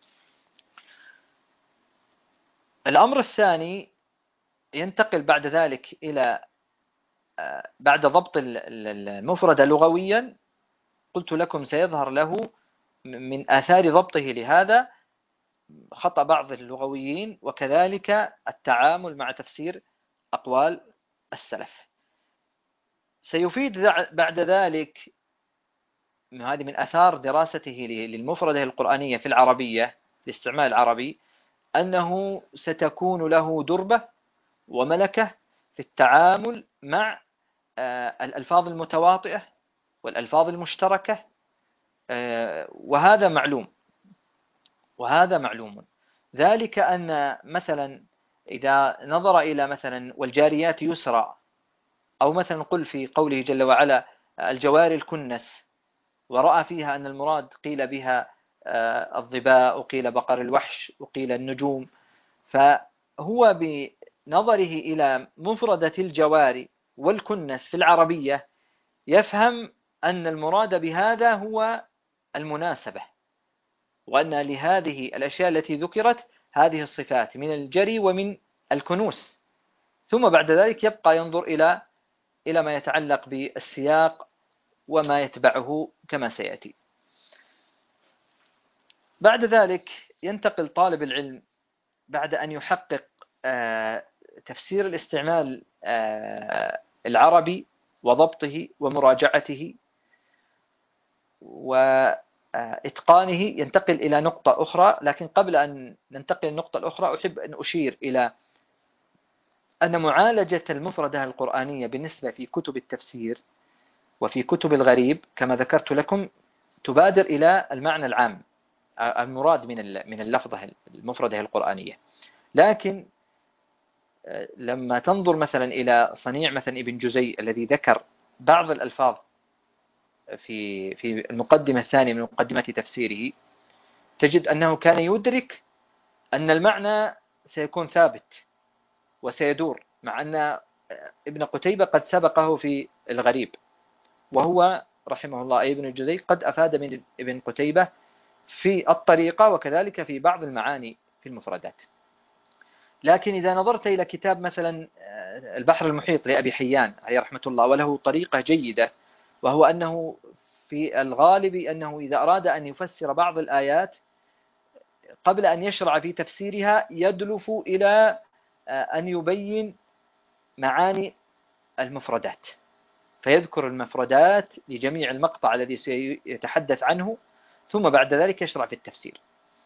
الأمر الثاني ينتقل بعد ذلك إلى بعد ضبط المفردة لغويا، قلت لكم سيظهر له من آثار ضبطه لهذا خطأ بعض اللغويين، وكذلك التعامل مع تفسير أقوال السلف. سيفيد بعد ذلك، هذه من آثار دراسته للمفردة القرآنية في العربية الاستعمال العربي، أنه ستكون له دربة وملكة في التعامل مع الألفاظ المتواطئة والألفاظ المشتركة، وهذا معلوم وهذا معلوم ذلك أن مثلا إذا نظر إلى مثلا والجاريات يسرى، أو مثلا قل في قوله جل وعلا الجوار الكنس، ورأى فيها أن المراد قيل بها الظباء وقيل بقر الوحش وقيل النجوم، فهو بنظره إلى مفردة الجوار والكنس في العربية يفهم أن المراد بهذا هو المناسبة، وأن لهذه الأشياء التي ذكرت هذه الصفات من الجري ومن الكنوس، ثم بعد ذلك يبقى ينظر إلى إلى ما يتعلق بالسياق وما يتبعه كما سيأتي. بعد ذلك ينتقل طالب العلم بعد أن يحقق تفسير الاستعمال العربي وضبطه ومراجعته وإتقانه، ينتقل إلى نقطة أخرى. لكن قبل أن ننتقل للنقطة الأخرى أحب أن أشير إلى أن معالجة المفردة القرآنية بالنسبة في كتب التفسير وفي كتب الغريب كما ذكرت لكم تبادر إلى المعنى العام المراد من من اللفظة المفردة القرآنية، لكن لما تنظر مثلا إلى صنيع مثلا ابن جزي الذي ذكر بعض الألفاظ في في المقدمة الثانية من مقدمة تفسيره، تجد أنه كان يدرك أن المعنى سيكون ثابت وسيدور، مع أن ابن قتيبة قد سبقه في الغريب، وهو رحمه الله ابن الجزي قد أفاد من ابن قتيبة في الطريقة وكذلك في بعض المعاني في المفردات. لكن إذا نظرت إلى كتاب مثلا البحر المحيط لأبي حيان عليه رحمة الله، وله طريقة جيدة، وهو أنه في الغالب أنه إذا أراد أن يفسر بعض الآيات قبل أن يشرع في تفسيرها يدلف إلى أن يبين معاني المفردات، فيذكر المفردات لجميع المقطع الذي سيتحدث عنه، ثم بعد ذلك يشرع في التفسير.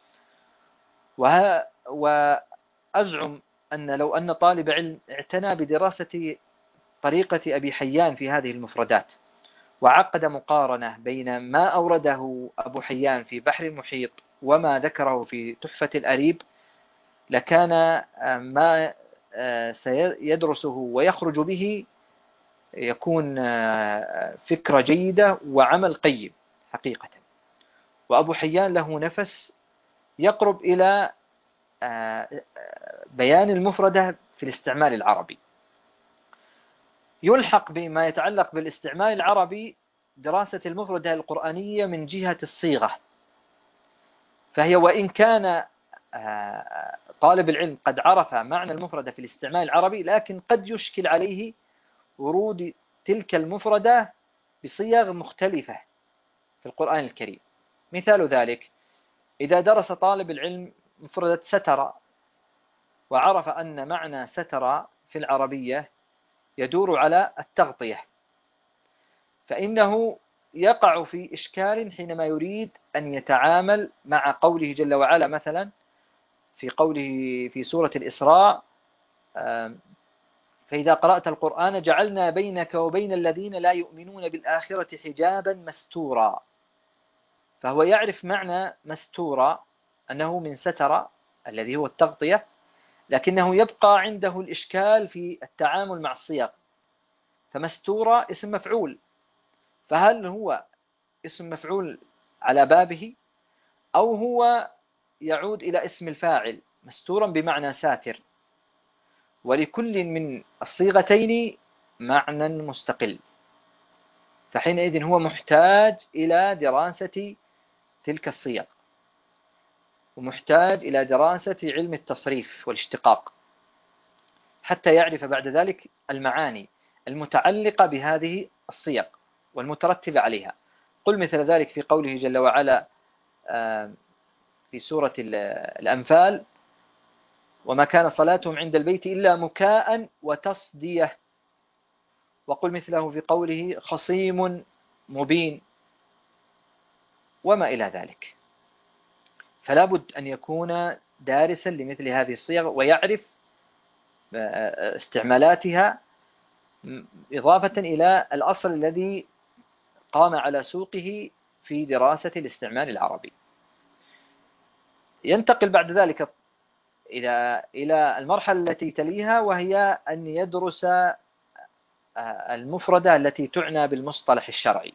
وأزعم أن لو أن طالب علم اعتنى بدراسة طريقة أبي حيان في هذه المفردات وعقد مقارنة بين ما أورده أبو حيان في بحر المحيط وما ذكره في تحفة الأريب، لكان ما سيدرسه ويخرج به يكون فكرة جيدة وعمل قيم حقيقة. وأبو حيان له نفس يقرب إلى بيان المفردة في الاستعمال العربي. يلحق بما يتعلق بالاستعمال العربي دراسة المفردة القرآنية من جهة الصيغة، فهي وإن كان طالب العلم قد عرف معنى المفردة في الاستعمال العربي، لكن قد يشكل عليه ورود تلك المفردة بصيغ مختلفة في القرآن الكريم. مثال ذلك إذا درس طالب العلم مفردة ستر وعرف أن معنى ستر في العربية يدور على التغطية، فإنه يقع في إشكال حينما يريد أن يتعامل مع قوله جل وعلا مثلا في قوله في سورة الإسراء: فإذا قرأت القرآن جعلنا بينك وبين الذين لا يؤمنون بالآخرة حجابا مستورا. فهو يعرف معنى مستورا أنه من ستر الذي هو التغطية، لكنه يبقى عنده الإشكال في التعامل مع الصيغ. فمستورا اسم مفعول، فهل هو اسم مفعول على بابه أو هو يعود إلى اسم الفاعل مستورا بمعنى ساتر؟ ولكل من الصيغتين معنى مستقل، فحينئذ هو محتاج إلى دراسة تلك الصيغ، ومحتاج إلى دراسة علم التصريف والاشتقاق حتى يعرف بعد ذلك المعاني المتعلقة بهذه الصيغ والمترتبة عليها. قل مثل ذلك في قوله جل وعلا في سورة الأنفال: وما كان صلاتهم عند البيت إلا مكاء وتصدية. وقل مثله في قوله: خصيم مبين، وما إلى ذلك. فلا بد أن يكون دارسا لمثل هذه الصيغ ويعرف استعمالاتها، إضافة إلى الأصل الذي قام على سوقه في دراسة الاستعمال العربي. ينتقل بعد ذلك إلى إلى المرحلة التي تليها، وهي أن يدرس المفردة التي تعنى بالمصطلح الشرعي.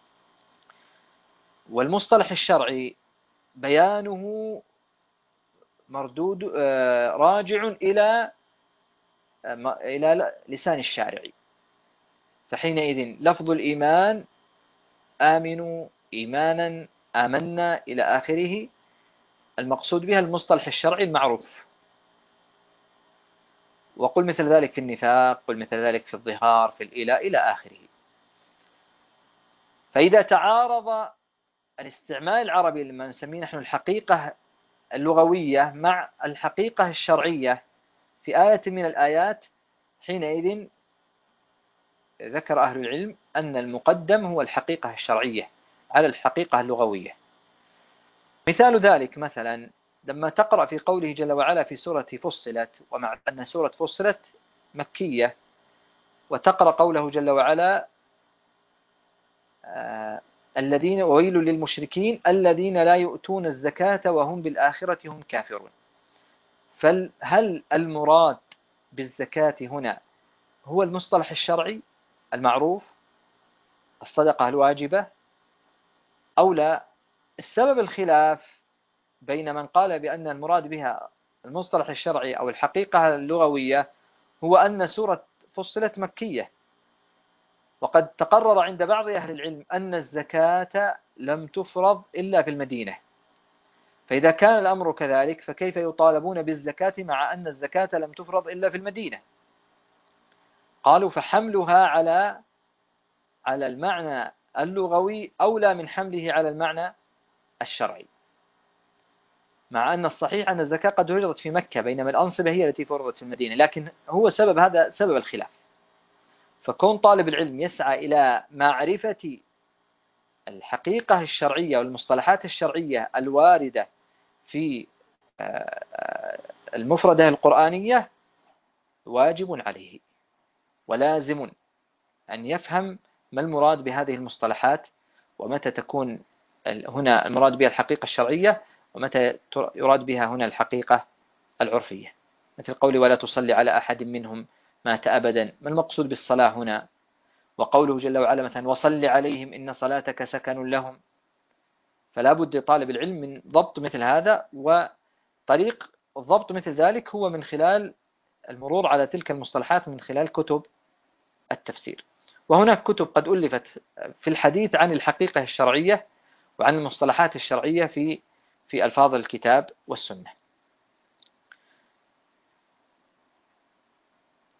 والمصطلح الشرعي بيانه مردود راجع إلى إلى لسان الشارع. فحينئذ لفظ الإيمان: آمنوا إيمانا، آمنا، إلى آخره، المقصود بها المصطلح الشرعي المعروف. وقل مثل ذلك في النفاق، قل مثل ذلك في الظهار، في الإلاء، إلى آخره. فإذا تعارض الاستعمال العربي لما نسميه نحن الحقيقة اللغوية مع الحقيقة الشرعية في آية من الآيات، حينئذ ذكر أهل العلم أن المقدم هو الحقيقة الشرعية على الحقيقة اللغوية. مثال ذلك مثلا لما تقرأ في قوله جل وعلا في سورة فصلت، ومع أن سورة فصلت مكية، وتقرأ قوله جل وعلا: آه الذين ويل للمشركين الذين لا يؤتون الزكاة وهم بالآخرة هم كافرون. فهل المراد بالزكاة هنا هو المصطلح الشرعي المعروف، الصدقة الواجبة، أو لا؟ السبب الخلاف بين من قال بأن المراد بها المصطلح الشرعي أو الحقيقة اللغوية هو أن سورة فصلت مكية، وقد تقرر عند بعض أهل العلم أن الزكاة لم تفرض إلا في المدينة. فإذا كان الأمر كذلك فكيف يطالبون بالزكاة مع أن الزكاة لم تفرض إلا في المدينة؟ قالوا فحملها على على المعنى اللغوي أولى من حمله على المعنى الشرعي، مع أن الصحيح أن الزكاة قد فرضت في مكة بينما الأنصبة هي التي فرضت في المدينة، لكن هو سبب هذا سبب الخلاف. فكون طالب العلم يسعى إلى معرفة الحقيقة الشرعية والمصطلحات الشرعية الواردة في المفردة القرآنية واجب عليه ولازم أن يفهم ما المراد بهذه المصطلحات، ومتى تكون هنا المراد بها الحقيقة الشرعية، ومتى يراد بها هنا الحقيقة العرفية. مثل قوله: ولا تصلي على أحد منهم مات أبدا، ما المقصود بالصلاة هنا؟ وقوله جل وعلا مثلا: وصل عليهم إن صلاتك سكن لهم. فلا بد طالب العلم من ضبط مثل هذا، وطريق الضبط مثل ذلك هو من خلال المرور على تلك المصطلحات من خلال كتب التفسير. وهناك كتب قد ألفت في الحديث عن الحقيقة الشرعية وعن المصطلحات الشرعية في في ألفاظ الكتاب والسنة.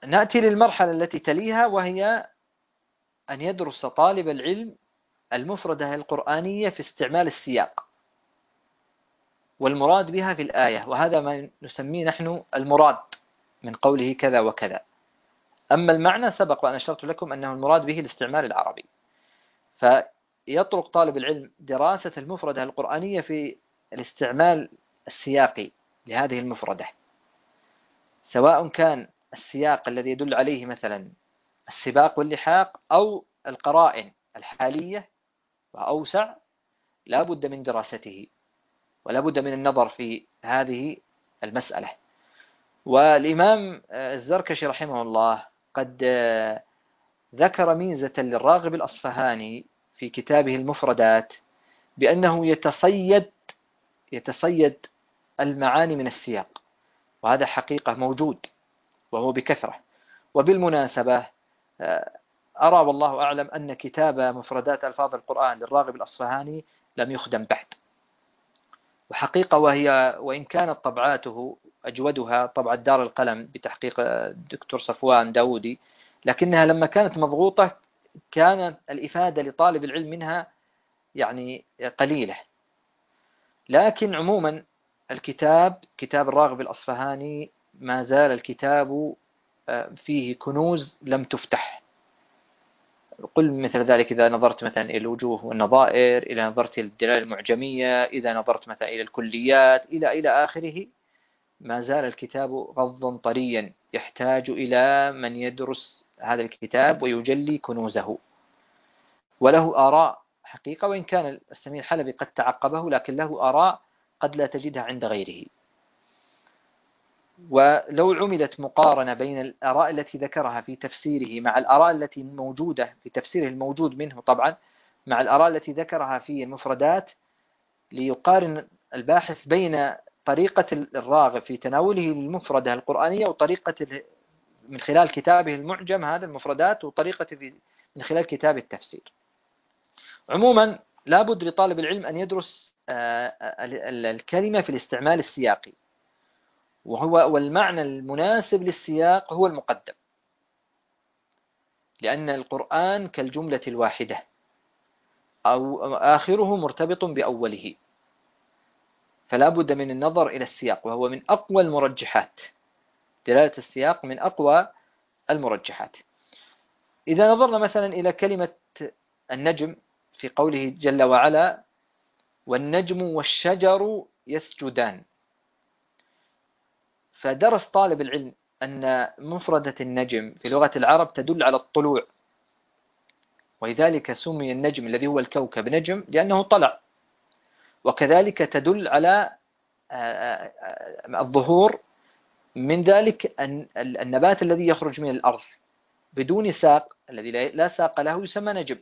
نأتي للمرحلة التي تليها، وهي أن يدرس طالب العلم المفردة القرآنية في استعمال السياق والمراد بها في الآية، وهذا ما نسميه نحن المراد من قوله كذا وكذا. أما المعنى سبق وأن أشرت لكم أنه المراد به الاستعمال العربي. فيطرق طالب العلم دراسة المفردة القرآنية في الاستعمال السياقي لهذه المفردة، سواء كان السياق الذي يدل عليه مثلا السباق واللحاق أو القرائن الحالية وأوسع، لا بد من دراسته ولا بد من النظر في هذه المسألة. والإمام الزركشي رحمه الله قد ذكر ميزة للراغب الأصفهاني في كتابه المفردات بأنه يتصيد يتصيد المعاني من السياق، وهذا حقيقة موجود وهو بكثرة. وبالمناسبة أرى والله أعلم أن كتاب مفردات ألفاظ القرآن للراغب الأصفهاني لم يخدم بعد، وحقيقة وهي وإن كانت طبعاته أجودها طبعة دار القلم بتحقيق الدكتور صفوان داودي، لكنها لما كانت مضغوطة كانت الإفادة لطالب العلم منها يعني قليلة. لكن عموما الكتاب كتاب الراغب الأصفهاني ما زال الكتاب فيه كنوز لم تفتح. قل مثل ذلك إذا نظرت مثلا إلى الوجوه والنظائر، إلى نظرت إلى الدلالة المعجمية، إذا نظرت مثلا إلى الكليات، إلى إلى آخره، ما زال الكتاب غضا طريا يحتاج إلى من يدرس هذا الكتاب ويجلي كنوزه. وله آراء حقيقة، وإن كان السميع الحلبي قد تعقبه، لكن له آراء قد لا تجدها عند غيره. ولو عملت مقارنة بين الآراء التي ذكرها في تفسيره مع الآراء التي موجودة في تفسيره الموجود منه طبعا مع الآراء التي ذكرها في المفردات، ليقارن الباحث بين طريقة الراغب في تناوله للمفردة القرآنية وطريقة من خلال كتابه المعجم هذا المفردات، وطريقة من خلال كتاب التفسير. عموما لابد لطالب العلم أن يدرس الكلمة في الاستعمال السياقي، وهو والمعنى المناسب للسياق هو المقدم، لأن القرآن كالجملة الواحدة أو آخره مرتبط بأوله، فلا بد من النظر إلى السياق، وهو من أقوى المرجحات. دلالة السياق من أقوى المرجحات. إذا نظرنا مثلا إلى كلمة النجم في قوله جل وعلا والنجم والشجر يسجدان، فدرس طالب العلم أن مفردة النجم في لغة العرب تدل على الطلوع، ولذلك سمي النجم الذي هو الكوكب نجم لأنه طلع، وكذلك تدل على الظهور، من ذلك النبات الذي يخرج من الأرض بدون ساق الذي لا ساق له يسمى نجم.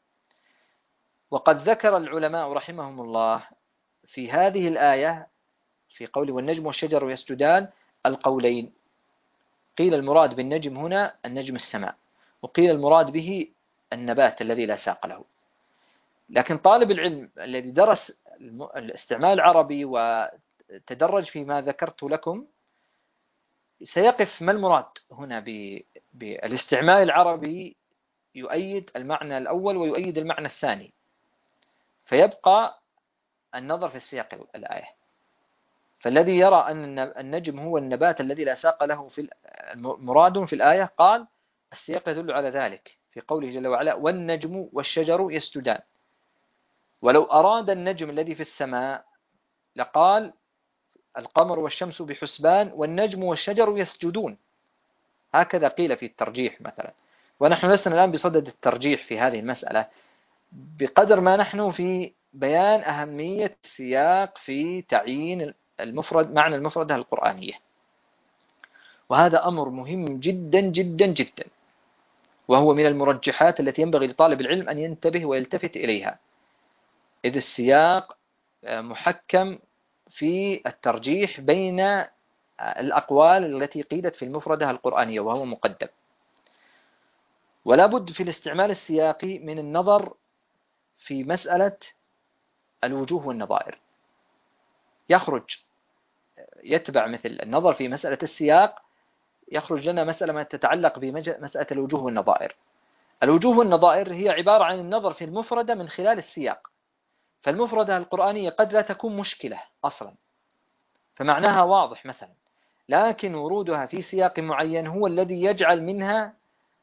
وقد ذكر العلماء رحمهم الله في هذه الآية في قول والنجم والشجر يسجدان القولين، قيل المراد بالنجم هنا النجم السماء، وقيل المراد به النبات الذي لا ساق له. لكن طالب العلم الذي درس الاستعمال العربي وتدرج فيما ذكرت لكم سيقف ما المراد هنا بالاستعمال العربي، يؤيد المعنى الأول ويؤيد المعنى الثاني، فيبقى النظر في السياق الآية. فالذي يرى أن النجم هو النبات الذي لا ساق له في مراد في الآية قال السياق يدل على ذلك في قوله جل وعلا والنجم والشجر يسجدان. ولو أراد النجم الذي في السماء لقال القمر والشمس بحسبان والنجم والشجر يسجدون، هكذا قيل في الترجيح مثلا. ونحن لسنا الآن بصدد الترجيح في هذه المسألة بقدر ما نحن في بيان أهمية السياق في تعيين المفرد معنى المفردة القرآنية، وهذا أمر مهم جدا جدا جدا، وهو من المرجحات التي ينبغي لطالب العلم أن ينتبه ويلتفت إليها، إذ السياق محكم في الترجيح بين الأقوال التي قيلت في المفردة القرآنية، وهو مقدم. ولا بد في الاستعمال السياقي من النظر في مسألة الوجوه والنظائر، يخرج يتبع مثل النظر في مسألة السياق يخرج لنا مسألة ما تتعلق بمسألة الوجوه والنظائر. الوجوه والنظائر هي عبارة عن النظر في المفردة من خلال السياق. فالمفردة القرآنية قد لا تكون مشكلة أصلا، فمعناها واضح مثلا، لكن ورودها في سياق معين هو الذي يجعل منها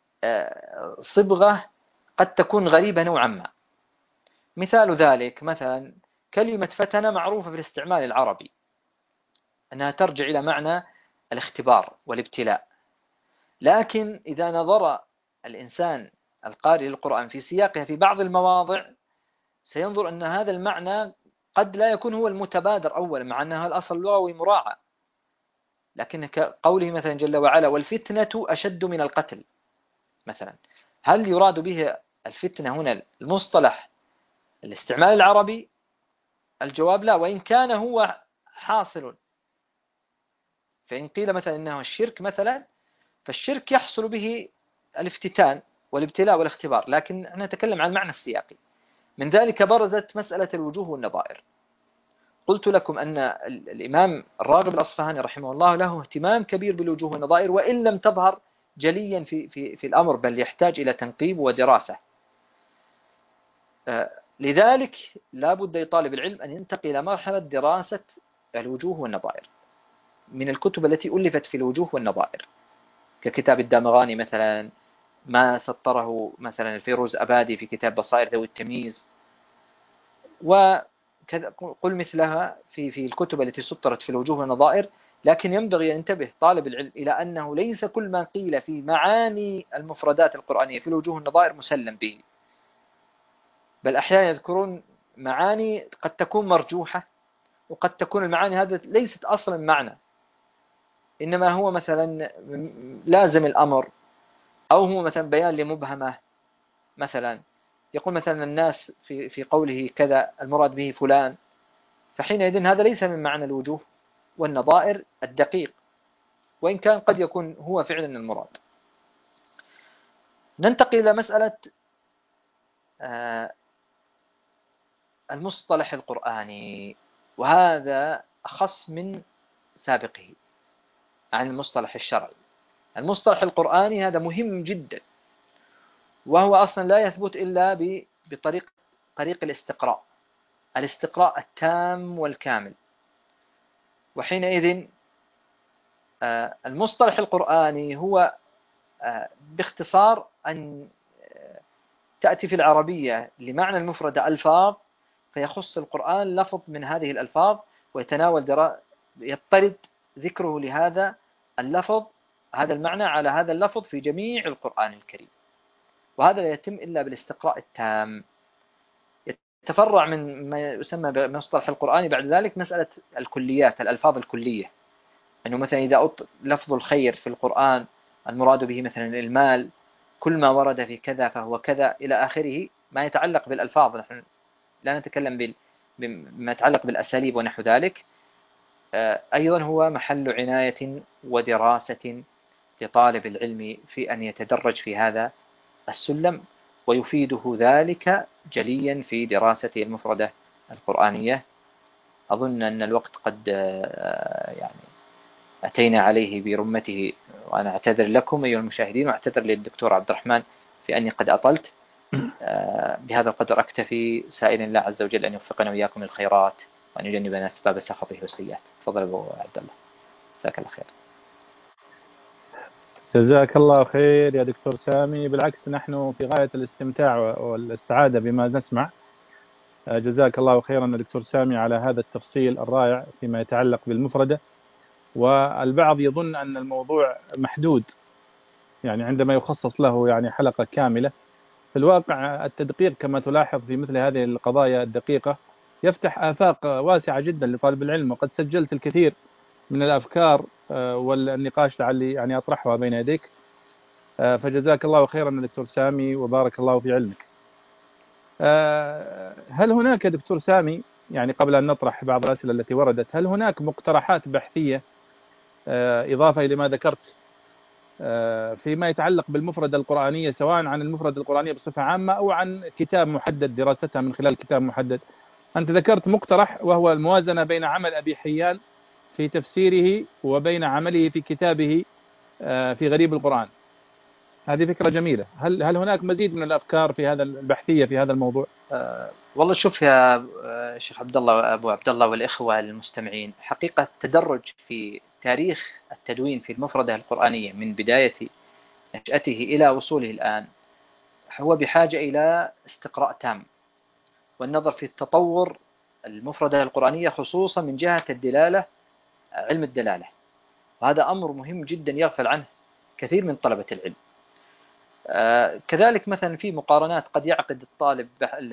صبغة قد تكون غريبة نوعا ما. مثال ذلك مثلا كلمة فتنة معروفة في الاستعمال العربي أنها ترجع إلى معنى الاختبار والابتلاء، لكن إذا نظر الإنسان القارئ للقرآن في سياقها في بعض المواضع سينظر أن هذا المعنى قد لا يكون هو المتبادر أولا، مع أنها الأصل اللغوي مراعى، لكن كقوله مثلا جل وعلا والفتنة أشد من القتل مثلا، هل يراد به الفتنة هنا المصطلح الاستعمال العربي؟ الجواب لا، وإن كان هو حاصل. فإن قيل مثلا إنه الشرك مثلا، فالشرك يحصل به الافتتان والابتلاء والاختبار، لكن أنا نتكلم عن المعنى السياقي. من ذلك برزت مسألة الوجوه والنظائر. قلت لكم أن الإمام الراغب الأصفهاني رحمه الله له اهتمام كبير بالوجوه والنظائر، وإن لم تظهر جليا في, في, في الأمر، بل يحتاج إلى تنقيب ودراسة. لذلك لا بد لطالب العلم أن ينتقل إلى مرحلة دراسة الوجوه والنظائر من الكتب التي ألفت في الوجوه والنظائر، ككتاب الدامغاني مثلا، ما سطره مثلا الفيروز أبادي في كتاب بصائر ذوي التمييز، وقل مثلها في في الكتب التي سطرت في الوجوه والنظائر. لكن ينبغي أن ينتبه طالب العلم إلى أنه ليس كل ما قيل في معاني المفردات القرآنية في الوجوه والنظائر مسلم به، بل أحيانا يذكرون معاني قد تكون مرجوحة، وقد تكون المعاني هذه ليست أصلا معنى، إنما هو مثلا لازم الأمر، أو هو مثلا بيان لمبهمة. مثلا يقول مثلا الناس في في قوله كذا المراد به فلان، فحينئذ هذا ليس من معنى الوجوه والنظائر الدقيق، وإن كان قد يكون هو فعلا المراد. ننتقل إلى مسألة المصطلح القرآني، وهذا أخص من سابقه عن المصطلح الشرعي. المصطلح القرآني هذا مهم جدا، وهو أصلا لا يثبت إلا بطريق طريق الاستقراء الاستقراء التام والكامل. وحينئذ المصطلح القرآني هو باختصار أن تأتي في العربية لمعنى المفردة ألفاظ، فيخص القرآن لفظ من هذه الألفاظ، ويتناول درا... يضطرد ذكره لهذا اللفظ، هذا المعنى على هذا اللفظ في جميع القرآن الكريم. وهذا لا يتم إلا بالاستقراء التام. يتفرع من ما يسمى بمصطلح القرآني بعد ذلك مسألة الكليات، الألفاظ الكلية، أنه مثلا إذا أط... لفظ الخير في القرآن المراد به مثلا المال، كل ما ورد في كذا فهو كذا إلى آخره، ما يتعلق بالألفاظ. نحن لا نتكلم بال... بما يتعلق بالأساليب ونحو ذلك. أيضا هو محل عناية ودراسة لطالب العلم في أن يتدرج في هذا السلم، ويفيده ذلك جليا في دراسة المفردة القرآنية. أظن أن الوقت قد يعني أتينا عليه برمته، وأنا أعتذر لكم أيها المشاهدين، وأعتذر للدكتور عبد الرحمن في أني قد أطلت. بهذا القدر أكتفي، سائلا الله عز وجل أن يوفقنا وإياكم الخيرات، وأن يجنبنا أسباب سخطه والسيئات. تفضل أبو عبد الله، جزاك الله خير. جزاك الله خير يا دكتور سامي، بالعكس نحن في غاية الاستمتاع والسعادة بما نسمع. جزاك الله خيرا دكتور سامي على هذا التفصيل الرائع فيما يتعلق بالمفردة. والبعض يظن أن الموضوع محدود، يعني عندما يخصص له يعني حلقة كاملة. في الواقع التدقيق كما تلاحظ في مثل هذه القضايا الدقيقة يفتح آفاق واسعة جدا لطالب العلم، وقد سجلت الكثير من الأفكار والنقاش لعلي يعني أطرحها بين يديك. فجزاك الله خيرا دكتور سامي، وبارك الله في علمك. هل هناك دكتور سامي، يعني قبل أن نطرح بعض الأسئلة التي وردت، هل هناك مقترحات بحثية إضافة إلى ما ذكرت فيما يتعلق بالمفردة القرآنية، سواء عن المفردة القرآنية بصفة عامة أو عن كتاب محدد دراستها من خلال كتاب محدد؟ أنت ذكرت مقترح وهو الموازنة بين عمل أبي حيان في تفسيره وبين عمله في كتابه في غريب القرآن. هذه فكرة جميلة. هل هل هناك مزيد من الأفكار في هذا البحثية في هذا الموضوع؟ أه والله شوف يا شيخ عبد الله أبو عبد الله والإخوة المستمعين، حقيقة التدرج في تاريخ التدوين في المفردة القرآنية من بداية نشأته إلى وصوله الآن هو بحاجة إلى استقراء تام والنظر في التطور المفردة القرآنية، خصوصا من جهة الدلالة، علم الدلالة، وهذا أمر مهم جدا يغفل عنه كثير من طلبة العلم. آه كذلك مثلا في مقارنات قد يعقد الطالب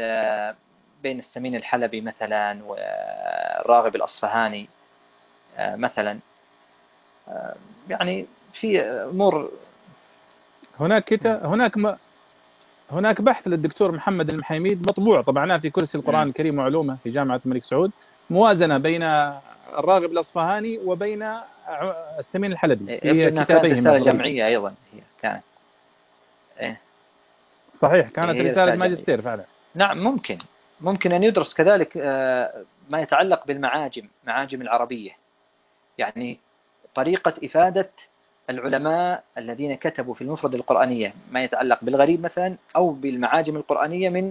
بين السمين الحلبي مثلا والراغب الأصفهاني آه مثلا، آه يعني في أمور. هناك كتاب هناك م... هناك بحث للدكتور محمد المحيميد مطبوع طبعناه في كرسي القرآن الكريم وعلومه في جامعة الملك سعود، موازنة بين الراغب الأصفهاني وبين السمين الحلبي في كتابيهما. رسالة جامعية أيضا هي كانت. إيه؟ صحيح، كانت رسالة ماجستير فعلا. نعم، ممكن ممكن أن يدرس كذلك ما يتعلق بالمعاجم، معاجم العربية، يعني طريقة إفادة العلماء الذين كتبوا في المفرد القرآنية ما يتعلق بالغريب مثلا أو بالمعاجم القرآنية من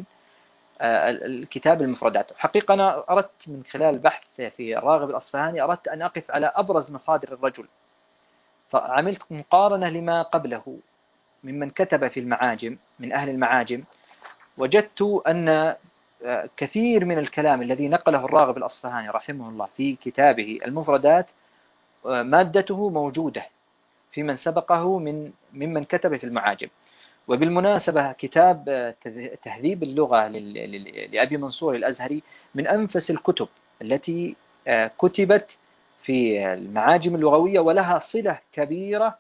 الكتاب المفردات. حقيقة أنا أردت من خلال البحث في الراغب الأصفهاني أردت أن أقف على أبرز مصادر الرجل، فعملت مقارنة لما قبله ممن كتب في المعاجم من أهل المعاجم، وجدت أن كثير من الكلام الذي نقله الراغب الأصفهاني رحمه الله في كتابه المفردات مادته موجودة في من سبقه من ممن كتب في المعاجم. وبالمناسبة كتاب تهذيب اللغة لأبي منصور الأزهري من أنفس الكتب التي كتبت في المعاجم اللغوية، ولها صلة كبيرة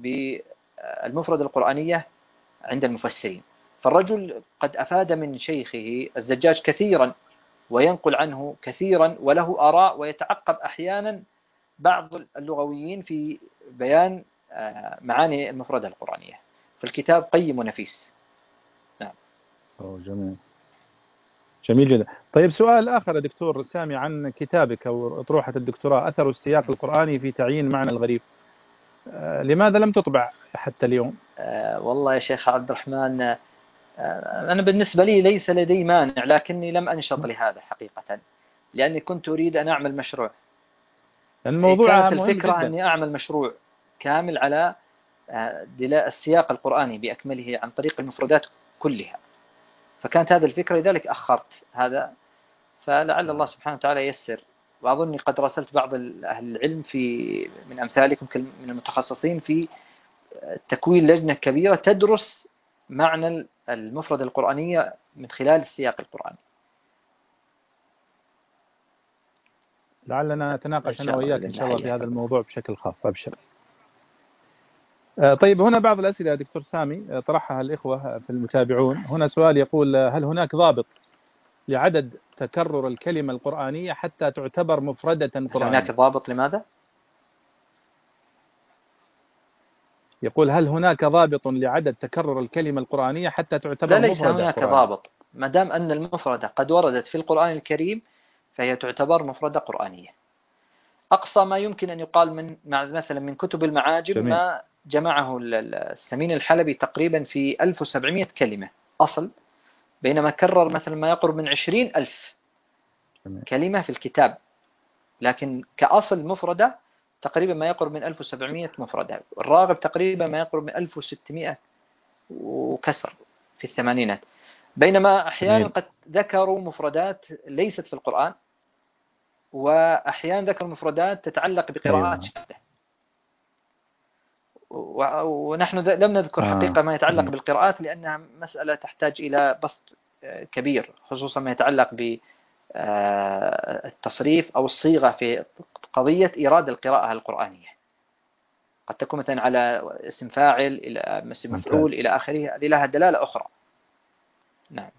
بالمفرد القرآنية عند المفسرين. فالرجل قد أفاد من شيخه الزجاج كثيرا وينقل عنه كثيرا وله آراء، ويتعقب أحيانا بعض اللغويين في بيان معاني المفردة القرآنية. فالكتاب قيم ونفيس. نعم. أوه جميل جميل جدا. طيب سؤال آخر يا دكتور سامي عن كتابك أو أطروحة الدكتوراه، أثر السياق القرآني في تعيين معنى الغريب، آه لماذا لم تطبع حتى اليوم؟ آه والله يا شيخ عبد الرحمن، آه أنا بالنسبة لي ليس لدي مانع، لكني لم أنشط لهذا حقيقة، لأني كنت أريد أن أعمل مشروع. الموضوع كانت الفكرة أني أعمل مشروع كامل على السياق القرآني بأكمله عن طريق المفردات كلها، فكانت هذه الفكرة، لذلك أخرت هذا، فلعل الله سبحانه وتعالى ييسر. وأظني قد راسلت بعض أهل العلم في من أمثالكم من المتخصصين في تكوين لجنة كبيرة تدرس معنى المفردة القرآنية من خلال السياق القرآني. لعلنا نتناقش أنا وإياك إن شاء الله في هذا الموضوع بشكل خاص. أبشر. طيب هنا بعض الأسئلة يا دكتور سامي طرحها الإخوة في المتابعون. هنا سؤال يقول: هل هناك ضابط لعدد تكرر الكلمة القرآنية حتى تعتبر مفردة قرآنية؟ هناك ضابط لماذا؟ يقول: هل هناك ضابط لعدد تكرر الكلمة القرآنية حتى تعتبر لا، ليس مفردة هناك قرآنية. ضابط، ما دام أن المفردة قد وردت في القرآن الكريم فهي تعتبر مفردة قرآنية. أقصى ما يمكن أن يقال من مثلا من كتب المعاجم جميل. ما جمعه السمين الحلبي تقريبا في ألف وسبعمائة كلمة أصل، بينما كرر مثلا ما يقرب من عشرين ألف جميل. كلمة في الكتاب، لكن كأصل مفردة تقريبا ما يقرب من ألف وسبعمائة مفردة. الراغب تقريبا ما يقرب من ألف وستمائة وكسر في الثمانينات، بينما أحيانا جميل. قد ذكروا مفردات ليست في القرآن، وأحيانا ذكر مفردات تتعلق بقراءات شاذة، ونحن لم نذكر آه. حقيقة ما يتعلق م. بالقراءات، لأنها مسألة تحتاج إلى بسط كبير، خصوصا ما يتعلق بالتصريف أو الصيغة في قضية إيراد القراءة القرآنية. قد تكون مثلا على اسم فاعل إلى اسم مفعول إلى آخره، هذه لها دلالة أخرى. نعم.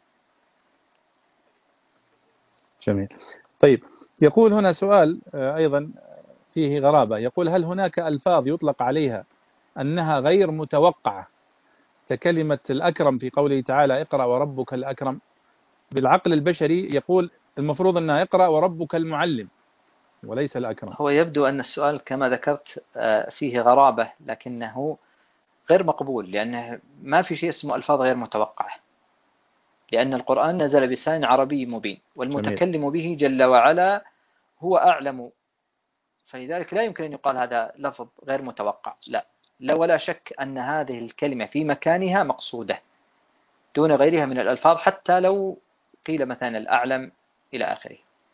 جميل. طيب يقول هنا سؤال أيضا فيه غرابة، يقول: هل هناك ألفاظ يطلق عليها أنها غير متوقعة ككلمة الأكرم في قوله تعالى: اقرأ وربك الأكرم؟ بالعقل البشري يقول المفروض أنها اقرأ وربك المعلم، وليس الأكرم. هو يبدو أن السؤال كما ذكرت فيه غرابة، لكنه غير مقبول، لأنه ما في شيء اسمه ألفاظ غير متوقعة، لأن القرآن نزل بلسان عربي مبين، والمتكلم جميل. به جل وعلا هو أعلم، فلذلك لا يمكن أن يقال هذا لفظ غير متوقع. لا لا ولا شك أن هذه الكلمة في مكانها مقصودة دون غيرها من الألفاظ، حتى لو قيل مثلا الأعلم إلى آخره.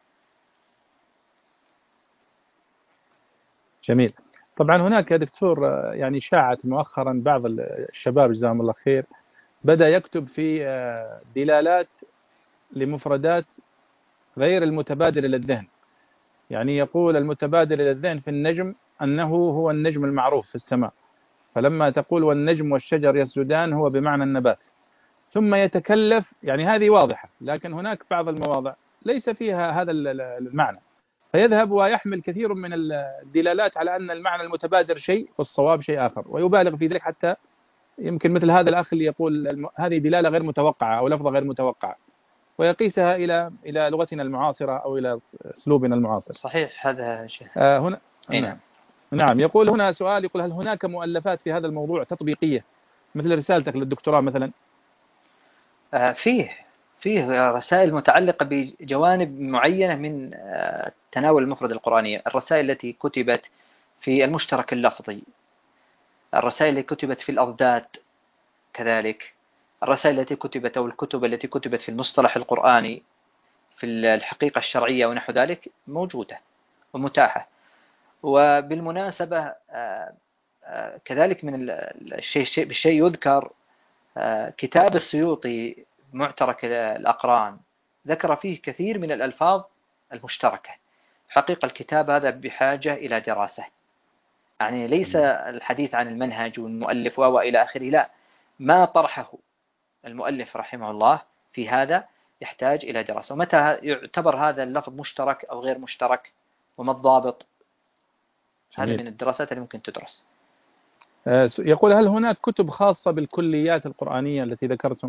جميل. طبعا هناك يا دكتور يعني شاعت مؤخرا بعض الشباب جزاهم الله خير بدأ يكتب في دلالات لمفردات غير المتبادل إلى الذهن، يعني يقول المتبادل إلى الذهن في النجم أنه هو النجم المعروف في السماء، فلما تقول والنجم والشجر يسجدان هو بمعنى النبات، ثم يتكلف، يعني هذه واضحة، لكن هناك بعض المواضع ليس فيها هذا المعنى، فيذهب ويحمل كثير من الدلالات على أن المعنى المتبادر شيء والصواب شيء آخر، ويبالغ في ذلك، حتى يمكن مثل هذا الأخ اللي يقول هذه دلالة غير متوقعة أو لفظة غير متوقعة، ويقيسها إلى إلى لغتنا المعاصرة أو إلى أسلوبنا المعاصر. صحيح هذا شيء. آه هنا نعم. نعم. يقول هنا سؤال، يقول هل هناك مؤلفات في هذا الموضوع تطبيقية مثل رسالتك للدكتوراه مثلا؟ آه فيه فيه رسائل متعلقة بجوانب معينة من آه تناول المفرد القرآني، الرسائل التي كتبت في المشترك اللفظي، الرسائل التي كتبت في الأضداد، كذلك الرسائل التي كتبت أو الكتب التي كتبت في المصطلح القرآني في الحقيقة الشرعية ونحو ذلك موجودة ومتاحة. وبالمناسبة كذلك من الشيء بالشيء يذكر كتاب السيوطي معترك الأقران، ذكر فيه كثير من الألفاظ المشتركة. حقيقة الكتاب هذا بحاجة إلى دراسة، يعني ليس الحديث عن المنهج والمؤلف وإلى آخره، لا، ما طرحه المؤلف رحمه الله في هذا يحتاج إلى دراسة. ومتى يعتبر هذا اللفظ مشترك أو غير مشترك، وما الضابط؟ هذا من الدراسات اللي ممكن تدرس. يقول هل هناك كتب خاصة بالكليات القرآنية التي ذكرتم؟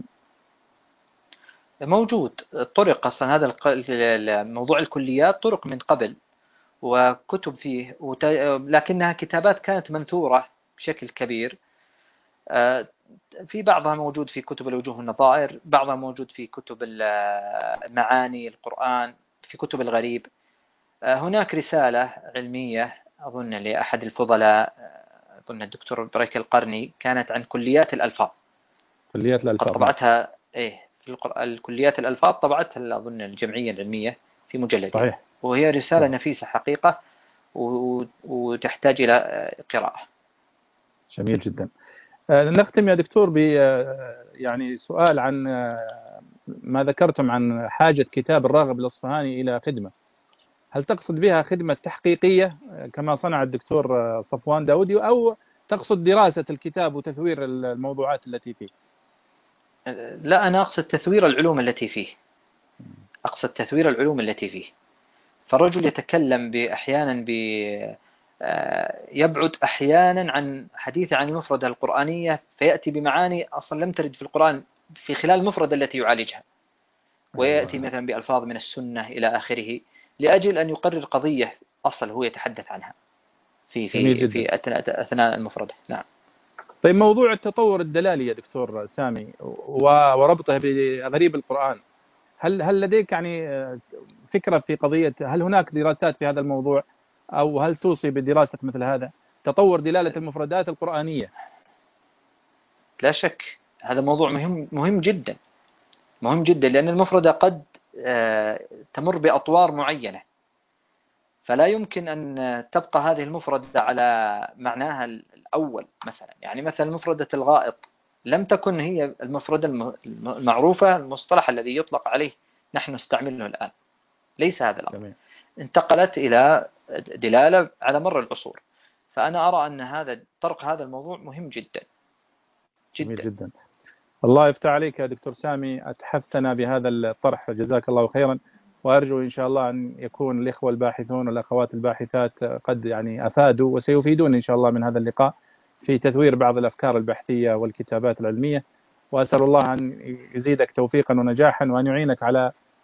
موجود طرق، أصلا هذا موضوع الكليات طرق من قبل وكتب فيه، لكنها كتابات كانت منثورة بشكل كبير. في بعضها موجود في كتب الوجوه والنظائر، بعضها موجود في كتب معاني القرآن، في كتب الغريب. هناك رسالة علمية أظن لأحد الفضلاء، أظن الدكتور بريك القرني، كانت عن كليات الألفاظ. كليات الألفاظ طبعتها إيه في الكليات الألفاظ، طبعتها أظن الجمعية العلمية في مجلد. صحيح. وهي رسالة صحيح. نفيسة حقيقة وتحتاج إلى قراءة. جميل جدا. نختم يا دكتور ب يعني سؤال عن ما ذكرتم عن حاجة كتاب الراغب الأصفهاني إلى خدمة، هل تقصد بها خدمة تحقيقية كما صنع الدكتور صفوان داودي، أو تقصد دراسة الكتاب وتثوير الموضوعات التي فيه؟ لا، أنا أقصد تثوير العلوم التي فيه، أقصد تثوير العلوم التي فيه. فالرجل يتكلم أحيانا ب يبعد أحيانا عن حديثه عن المفردة القرآنية، فيأتي بمعاني أصلا لم ترد في القرآن في خلال المفردة التي يعالجها، ويأتي مثلا بألفاظ من السنة إلى آخره، لأجل أن يقرر قضية أصل هو يتحدث عنها في في في أثناء أثناء المفردة. نعم. طيب موضوع التطور الدلالي يا دكتور سامي وربطه بغريب القرآن، هل هل لديك يعني فكرة في قضية، هل هناك دراسات في هذا الموضوع، أو هل توصي بدراسة مثل هذا تطور دلالة المفردات القرآنية؟ لا شك هذا موضوع مهم مهم جدا مهم جدا لأن المفردة قد تمر بأطوار معينة، فلا يمكن أن تبقى هذه المفردة على معناها الأول. مثلا يعني مثلا مفردة الغائط لم تكن هي المفردة المعروفة، المصطلح الذي يطلق عليه نحن نستعمله الآن، ليس هذا الأمر. انتقلت إلى دلالة على مر العصور. فأنا أرى أن هذا طرق هذا الموضوع مهم جدا جدا جميل جدا. الله يفتح عليك يا دكتور سامي، أتحفتنا بهذا الطرح، جزاك الله خيرا، وأرجو إن شاء الله أن يكون الإخوة الباحثون والأخوات الباحثات قد يعني أفادوا وسيفيدون إن شاء الله من هذا اللقاء في تثوير بعض الأفكار البحثية والكتابات العلمية. وأسأل الله أن يزيدك توفيقا ونجاحا، وأن يعينك على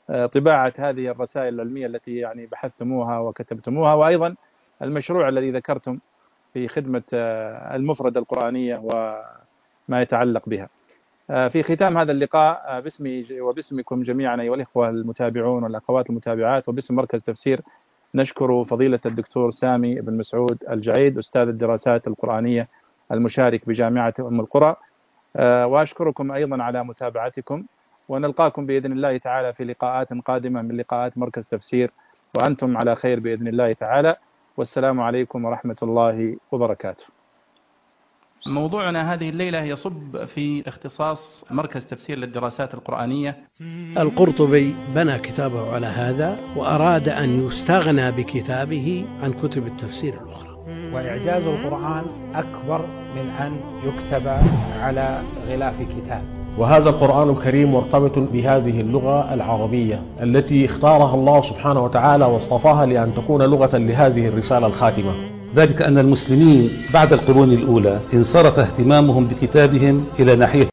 طباعة هذه الرسائل العلمية التي يعني بحثتموها وكتبتموها، وأيضا المشروع الذي ذكرتم في خدمة المفردة القرآنية وما يتعلق بها. في ختام هذا اللقاء باسمي وباسمكم جميعا أيها الإخوة المتابعون والأخوات المتابعات وباسم مركز تفسير نشكر فضيلة الدكتور سامي بن مسعود الجعيد أستاذ الدراسات القرآنية المشارك بجامعة أم القرى، وأشكركم أيضا على متابعتكم، ونلقاكم بإذن الله تعالى في لقاءات قادمة من لقاءات مركز تفسير، وأنتم على خير بإذن الله تعالى، والسلام عليكم ورحمة الله وبركاته. موضوعنا هذه الليلة يصب في اختصاص مركز تفسير للدراسات القرآنية. القرطبي بنى كتابه على هذا، وأراد أن يستغنى بكتابه عن كتب التفسير الأخرى. وإعجاز القرآن أكبر من أن يكتب على غلاف كتاب. وهذا القرآن الكريم مرتبط بهذه اللغة العربية التي اختارها الله سبحانه وتعالى واصطفاها لأن تكون لغة لهذه الرسالة الخاتمة. ذلك أن المسلمين بعد القرون الأولى انصرف اهتمامهم بكتابهم إلى ناحية